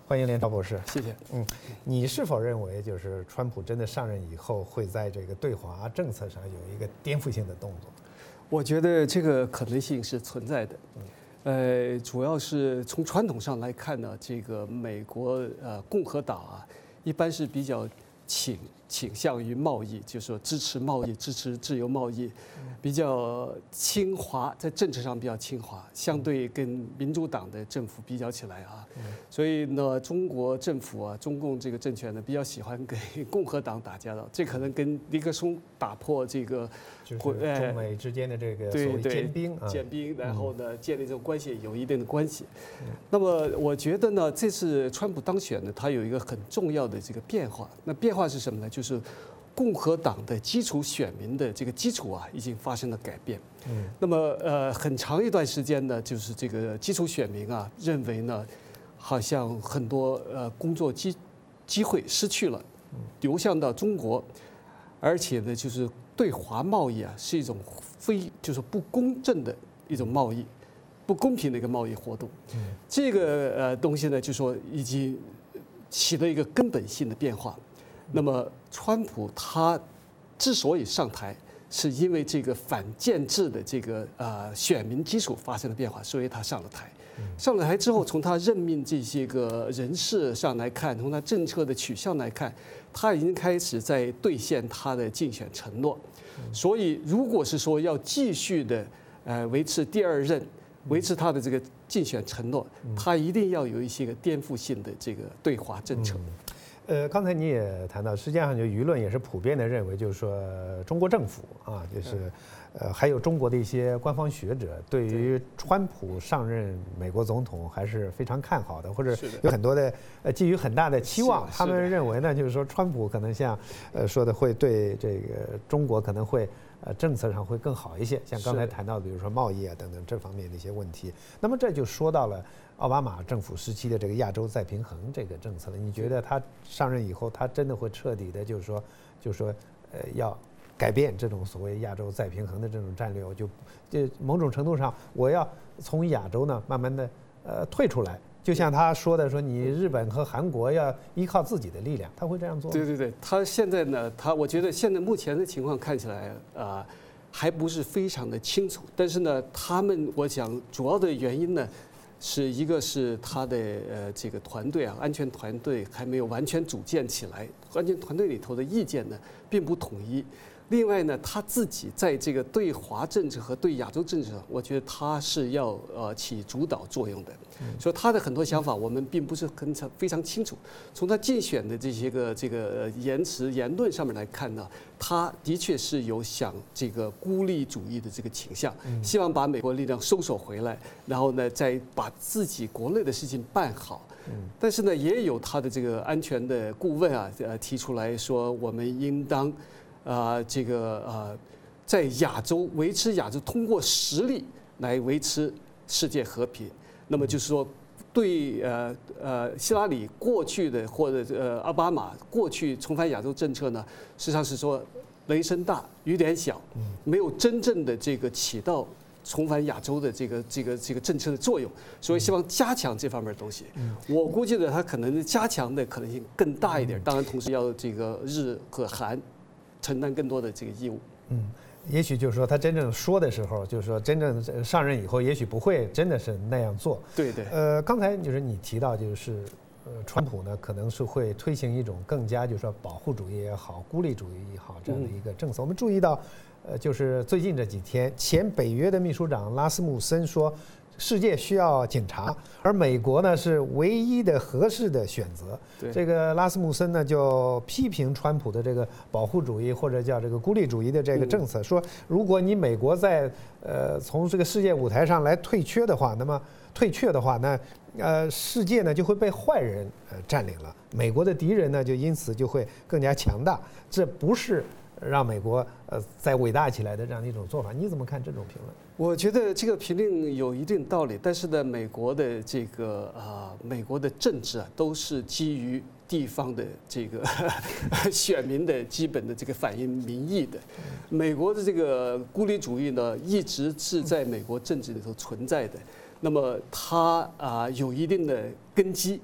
Speaker 1: 欢迎连朝博士。
Speaker 20: 谢谢。
Speaker 1: 嗯，你是否认为就是川普真的上任以后会在这个对华政策上有一个颠覆性的动作？
Speaker 20: 我觉得这个可能性是存在的。呃，主要是从传统上来看呢，这个美国呃共和党啊，一般是比较倾倾向于贸易，就是说支持贸易、支持自由贸易，比较亲华，在政策上比较亲华，相对跟民主党的政府比较起来啊，所以呢，中国政府啊，中共这个政权呢，比较喜欢跟共和党打交道，这可能跟尼克松打破这个
Speaker 1: 就是中美之间的这个所谓坚冰啊，
Speaker 20: 坚冰，然后呢，建立这种关系有一定的关系。那么我觉得呢，这次川普当选呢，他有一个很重要的这个变化，那变化是什么呢？就是共和党的基础选民的这个基础啊，已经发生了改变。嗯，那么呃，很长一段时间呢，就是这个基础选民啊，认为呢，好像很多呃工作机机会失去了，流向到中国，而且呢，就是对华贸易啊是一种非就是不公正的一种贸易，不公平的一个贸易活动。嗯，这个呃东西呢，就说已经起了一个根本性的变化。那么，川普他之所以上台，是因为这个反建制的这个呃选民基础发生了变化，所以他上了台。上了台之后，从他任命这些个人事上来看，从他政策的取向来看，他已经开始在兑现他的竞选承诺。所以，如果是说要继续的呃维持第二任，维持他的这个竞选承诺，他一定要有一些个颠覆性的这个对华政策。
Speaker 1: 呃，刚才你也谈到，实际上就舆论也是普遍的认为，就是说中国政府啊，就是呃，还有中国的一些官方学者，对于川普上任美国总统还是非常看好的，或者有很多的呃寄予很大的期望。他们认为呢，就是说川普可能像呃说的会对这个中国可能会呃政策上会更好一些，像刚才谈到的，比如说贸易啊等等这方面的一些问题。那么这就说到了奥巴马政府时期的这个亚洲再平衡这个政策了。你觉得他上任以后，他真的会彻底的，就是说，就是说，呃，要改变这种所谓亚洲再平衡的这种战略？我就，这某种程度上，我要从亚洲呢慢慢的呃退出来。就像他说的，说你日本和韩国要依靠自己的力量，他会这样做吗？
Speaker 20: 对对对，他现在呢，他我觉得现在目前的情况看起来啊、呃，还不是非常的清楚。但是呢，他们我想主要的原因呢。是一个是他的呃这个团队啊，安全团队还没有完全组建起来，安全团队里头的意见呢并不统一。另外呢，他自己在这个对华政策和对亚洲政策上，我觉得他是要呃起主导作用的。所以他的很多想法我们并不是很非常清楚。从他竞选的这些个这个言辞言论上面来看呢，他的确是有想这个孤立主义的这个倾向，希望把美国力量收缩回来，然后呢再把自己国内的事情办好。但是呢，也有他的这个安全的顾问啊，呃提出来说，我们应当。啊、呃，这个呃，在亚洲维持亚洲，通过实力来维持世界和平。那么就是说，对呃呃希拉里过去的或者呃奥巴马过去重返亚洲政策呢，实际上是说雷声大雨点小，没有真正的这个起到重返亚洲的这个这个这个政策的作用，所以希望加强这方面的东西。我估计的，它可能加强的可能性更大一点。当然，同时要这个日和韩。承担更多的这个义务。
Speaker 1: 嗯，也许就是说他真正说的时候，就是说真正上任以后，也许不会真的是那样做。
Speaker 20: 对对。
Speaker 1: 呃，刚才就是你提到，就是呃，川普呢可能是会推行一种更加就是说保护主义也好、孤立主义也好这样的一个政策。嗯、我们注意到，呃，就是最近这几天，前北约的秘书长拉斯穆森说。世界需要警察，而美国呢是唯一的合适的选择。这个拉斯穆森呢就批评川普的这个保护主义或者叫这个孤立主义的这个政策，说如果你美国在呃从这个世界舞台上来退却的话，那么退却的话，那呃世界呢就会被坏人呃占领了，美国的敌人呢就因此就会更加强大。这不是让美国呃再伟大起来的这样的一种做法。你怎么看这种评论？
Speaker 20: 我觉得这个评论有一定道理，但是呢，美国的这个啊、呃，美国的政治啊，都是基于地方的这个选民的基本的这个反映民意的。美国的这个孤立主义呢，一直是在美国政治里头存在的。那么它啊、呃、有一定的根基。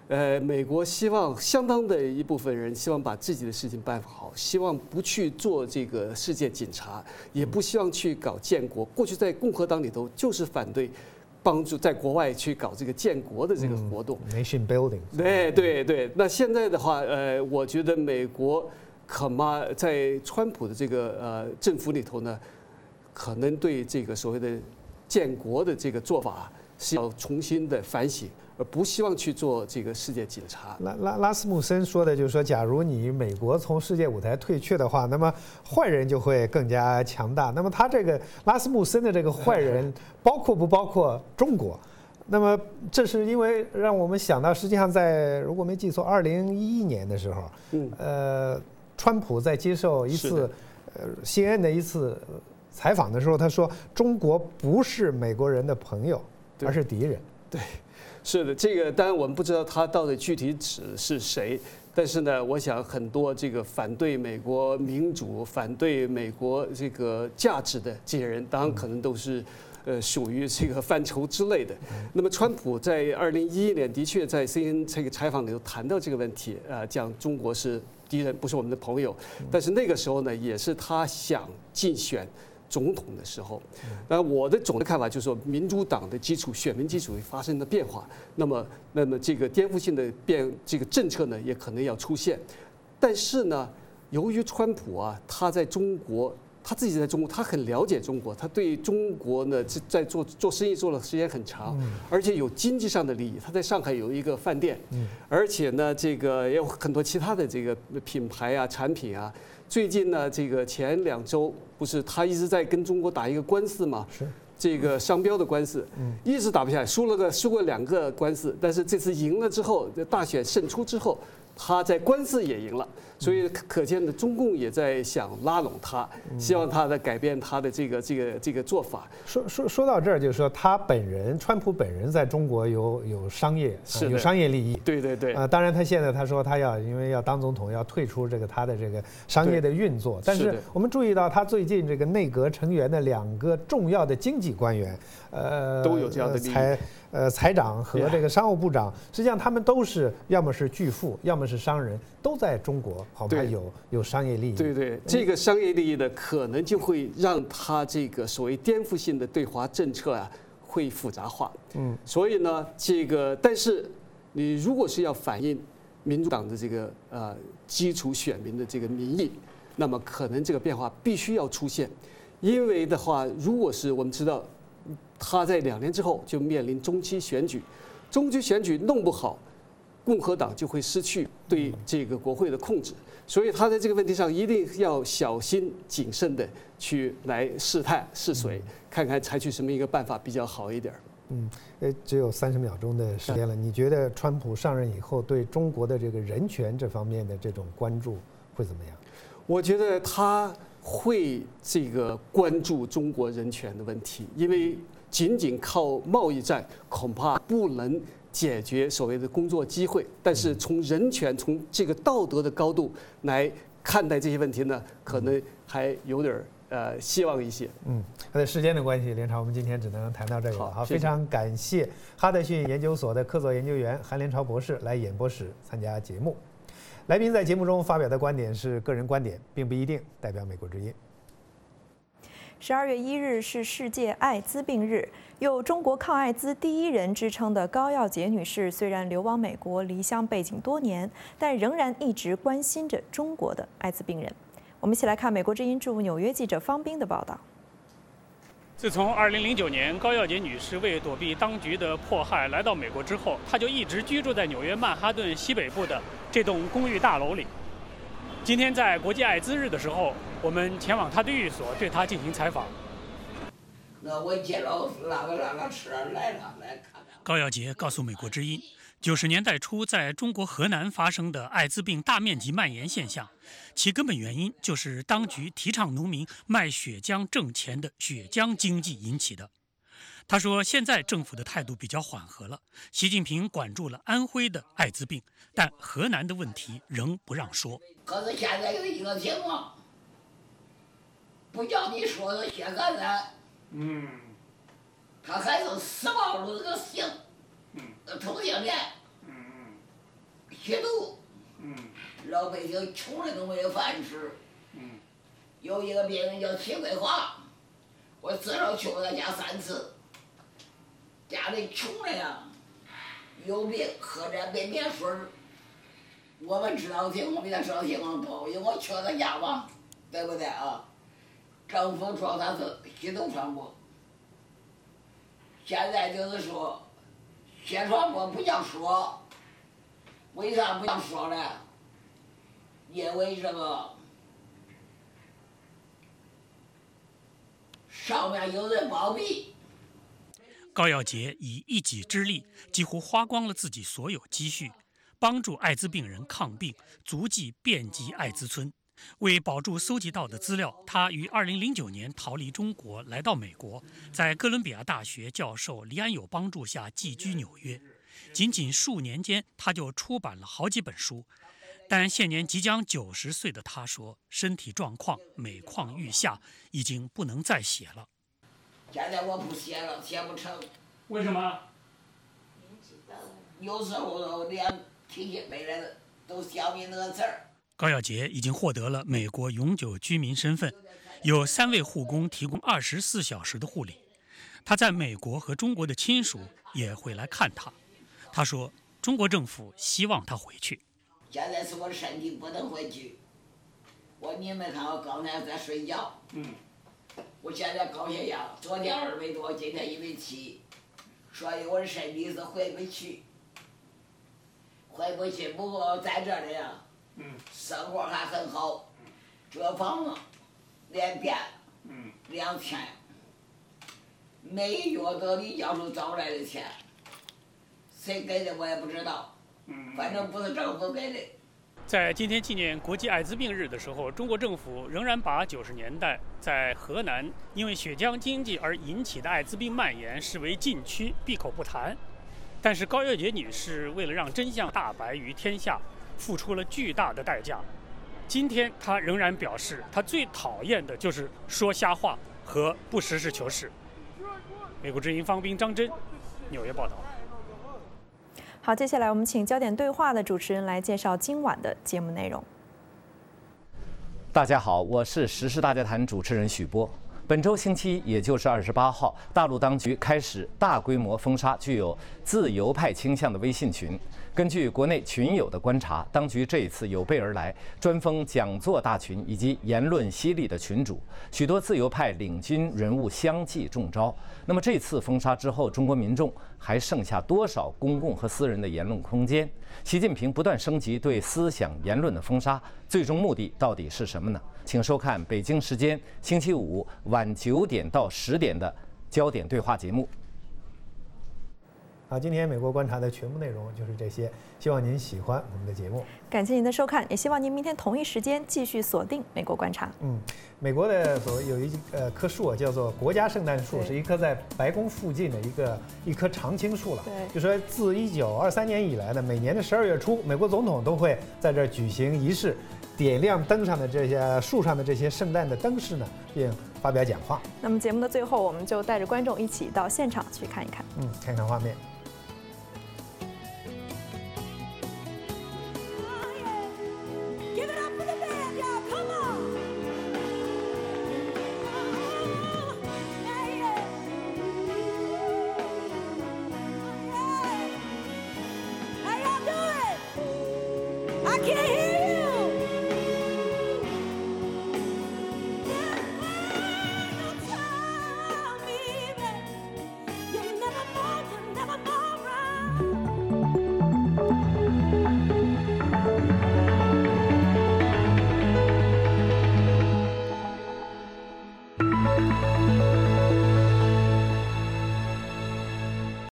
Speaker 20: 呃，美国希望相当的一部分人希望把自己的事情办好，希望不去做这个世界警察，也不希望去搞建国。过去在共和党里头就是反对帮助在国外去搞这个建国的这个活动。
Speaker 1: 嗯、Nation building。
Speaker 20: 对对对，那现在的话，呃，我觉得美国恐怕在川普的这个呃政府里头呢，可能对这个所谓的建国的这个做法是要重新的反省。而不希望去做这个世界警察。
Speaker 1: 拉拉拉斯穆森说的就是说，假如你美国从世界舞台退却的话，那么坏人就会更加强大。那么他这个拉斯穆森的这个坏人，包括不包括中国？那么这是因为让我们想到，实际上在如果没记错，二零一一年的时候，嗯，呃，川普在接受一次呃 C N N 的一次采访的时候，他说中国不是美国人的朋友，而是敌人。
Speaker 20: 对。是的，这个当然我们不知道他到底具体指是谁，但是呢，我想很多这个反对美国民主、反对美国这个价值的这些人，当然可能都是，呃，属于这个范畴之类的。那么，川普在二零一一年的确在 C N N 这个采访里头谈到这个问题，啊，讲中国是敌人，不是我们的朋友。但是那个时候呢，也是他想竞选总统的时候，那我的总的看法就是说，民主党的基础、选民基础发生了变化，那么，那么这个颠覆性的变这个政策呢，也可能要出现。但是呢，由于川普啊，他在中国，他自己在中国，他很了解中国，他对中国呢在做做生意做了时间很长，而且有经济上的利益。他在上海有一个饭店，而且呢，这个也有很多其他的这个品牌啊、产品啊。最近呢，这个前两周不是他一直在跟中国打一个官司嘛？
Speaker 1: 是
Speaker 20: 这个商标的官司，一直打不下来，输了个输过两个官司，但是这次赢了之后，大选胜出之后，他在官司也赢了，所以可见的中共也在想拉拢他，希望他的改变他的这个这个这个做法。
Speaker 1: 说说说到这儿，就是说他本人，川普本人在中国有有商业，呃、有商业利益。
Speaker 20: 对对对。
Speaker 1: 啊、呃，当然他现在他说他要因为要当总统，要退出这个他的这个商业的运作。但是我们注意到他最近这个内阁成员的两个重要的经济官员，呃，
Speaker 20: 都有这样的利益。
Speaker 1: 财呃财长和这个商务部长，实际上他们都是要么是巨富，要么是商人，都在中国，好吧，有有商业利益。
Speaker 20: 对对，这个商业利益呢，可能就会让他这个所谓颠覆性的对华政策啊，会复杂化。嗯，所以呢，这个但是你如果是要反映民主党的这个呃基础选民的这个民意，那么可能这个变化必须要出现，因为的话，如果是我们知道。他在两年之后就面临中期选举，中期选举弄不好，共和党就会失去对这个国会的控制，所以他在这个问题上一定要小心谨慎的去来试探试水，看看采取什么一个办法比较好一点。
Speaker 1: 嗯，呃，只有三十秒钟的时间了，你觉得川普上任以后对中国的这个人权这方面的这种关注会怎么样？
Speaker 20: 我觉得他会这个关注中国人权的问题，因为仅仅靠贸易战恐怕不能解决所谓的工作机会，但是从人权、从这个道德的高度来看待这些问题呢，可能还有点呃希望一些。
Speaker 1: 嗯，那时间的关系，连朝，我们今天只能谈到这个了。好，非常感谢哈德逊研究所的客座研究员韩连朝博士来演播室参加节目。来宾在节目中发表的观点是个人观点，并不一定代表美国之音。
Speaker 2: 十二月一日是世界艾滋病日，有中国抗艾滋第一人之称的高耀洁女士，虽然流亡美国，离乡背井多年，但仍然一直关心着中国的艾滋病人。我们一起来看美国之音驻纽约记者方斌的报道。
Speaker 21: 自从二零零九年高耀洁女士为躲避当局的迫害来到美国之后，她就一直居住在纽约曼哈顿西北部的这栋公寓大楼里。今天在国际艾滋日的时候，我们前往她的寓所对她进行采访。
Speaker 22: 那我接了那个那个车来了，来看看。
Speaker 21: 高耀洁告诉美国之音，九十年代初在中国河南发生的艾滋病大面积蔓延现象，其根本原因就是当局提倡农民卖血浆挣钱的血浆经济引起的。他说，现在政府的态度比较缓和了，习近平管住了安徽的艾滋病，但河南的问题仍不让说。
Speaker 22: 可是现在有一个情况，不叫你说的血感染，嗯，他还是施暴了这个性，嗯，同性恋，嗯嗯， 吸毒，嗯，老百姓穷的都没有饭吃，嗯，有一个病人叫齐桂华，我至少去过他家三次，家里穷的呀，有病喝点便便水儿，我们知道情况比他知道情况多，因为我去他家嘛，对不对啊？政府说他是吸毒传播，现在就是说，血传播不想说，为啥不想说呢？因为这个上面有人包庇。
Speaker 21: 高耀杰以一己之力，几乎花光了自己所有积蓄，帮助艾滋病人抗病，足迹遍及艾滋村。为保住搜集到的资料，他于二零零九年逃离中国，来到美国，在哥伦比亚大学教授黎安友帮助下寄居纽约。仅仅数年间，他就出版了好几本书。但现年即将九十岁的他说，身体状况每况愈下，已经不能再写了。
Speaker 22: 现在我不写了，写不成。
Speaker 21: 为什么？
Speaker 22: 有时候连提起背来的都想不起那个字儿。
Speaker 21: 高耀杰已经获得了美国永久居民身份，有三位护工提供二十四小时的护理。他在美国和中国的亲属也会来看他。他说，中国政府希望他回去。
Speaker 22: 现在是我的身体不能回去，我你们看我刚才在睡觉，嗯，我现在高血压，昨天二百多，今天一百七，所以我的身体是回不去，回不去。不过在这里啊。嗯，生活还很好，这房子连电，嗯，两千，每月都李教授找来的钱，谁给的我也不知道，嗯，反正不是政府给的。
Speaker 21: 在今天纪念国际艾滋病日的时候，中国政府仍然把九十年代在河南因为血浆经济而引起的艾滋病蔓延视为禁区，闭口不谈。但是高耀杰女士为了让真相大白于天下，付出了巨大的代价。今天他仍然表示，他最讨厌的就是说瞎话和不实事求是。美国之音方斌、张真，纽约报道。
Speaker 2: 好，接下来我们请焦点对话的主持人来介绍今晚的节目内容。
Speaker 3: 大家好，我是时事大家谈主持人许波。本周星期一，也就是二十八号，大陆当局开始大规模封杀具有自由派倾向的微信群。根据国内群友的观察，当局这一次有备而来，专封讲座大群以及言论犀利的群主，许多自由派领军人物相继中招。那么这次封杀之后，中国民众还剩下多少公共和私人的言论空间？习近平不断升级对思想言论的封杀，最终目的到底是什么呢？请收看北京时间星期五晚九点到十点的焦点对话节目。
Speaker 1: 好，今天美国观察的全部内容就是这些，希望您喜欢我们的节目。
Speaker 2: 感谢您的收看，也希望您明天同一时间继续锁定美国观察。
Speaker 1: 嗯，美国的所有一呃棵树啊，叫做国家圣诞树，是一棵在白宫附近的一个一棵常青树了。
Speaker 2: 对，
Speaker 1: 就说自一九二三年以来呢，每年的十二月初，美国总统都会在这儿举行仪式，点亮灯上的这些树上的这些圣诞的灯饰呢，并发表讲话。
Speaker 2: 那么节目的最后，我们就带着观众一起到现场去看一看。
Speaker 1: 嗯，看看画面。
Speaker 5: I can't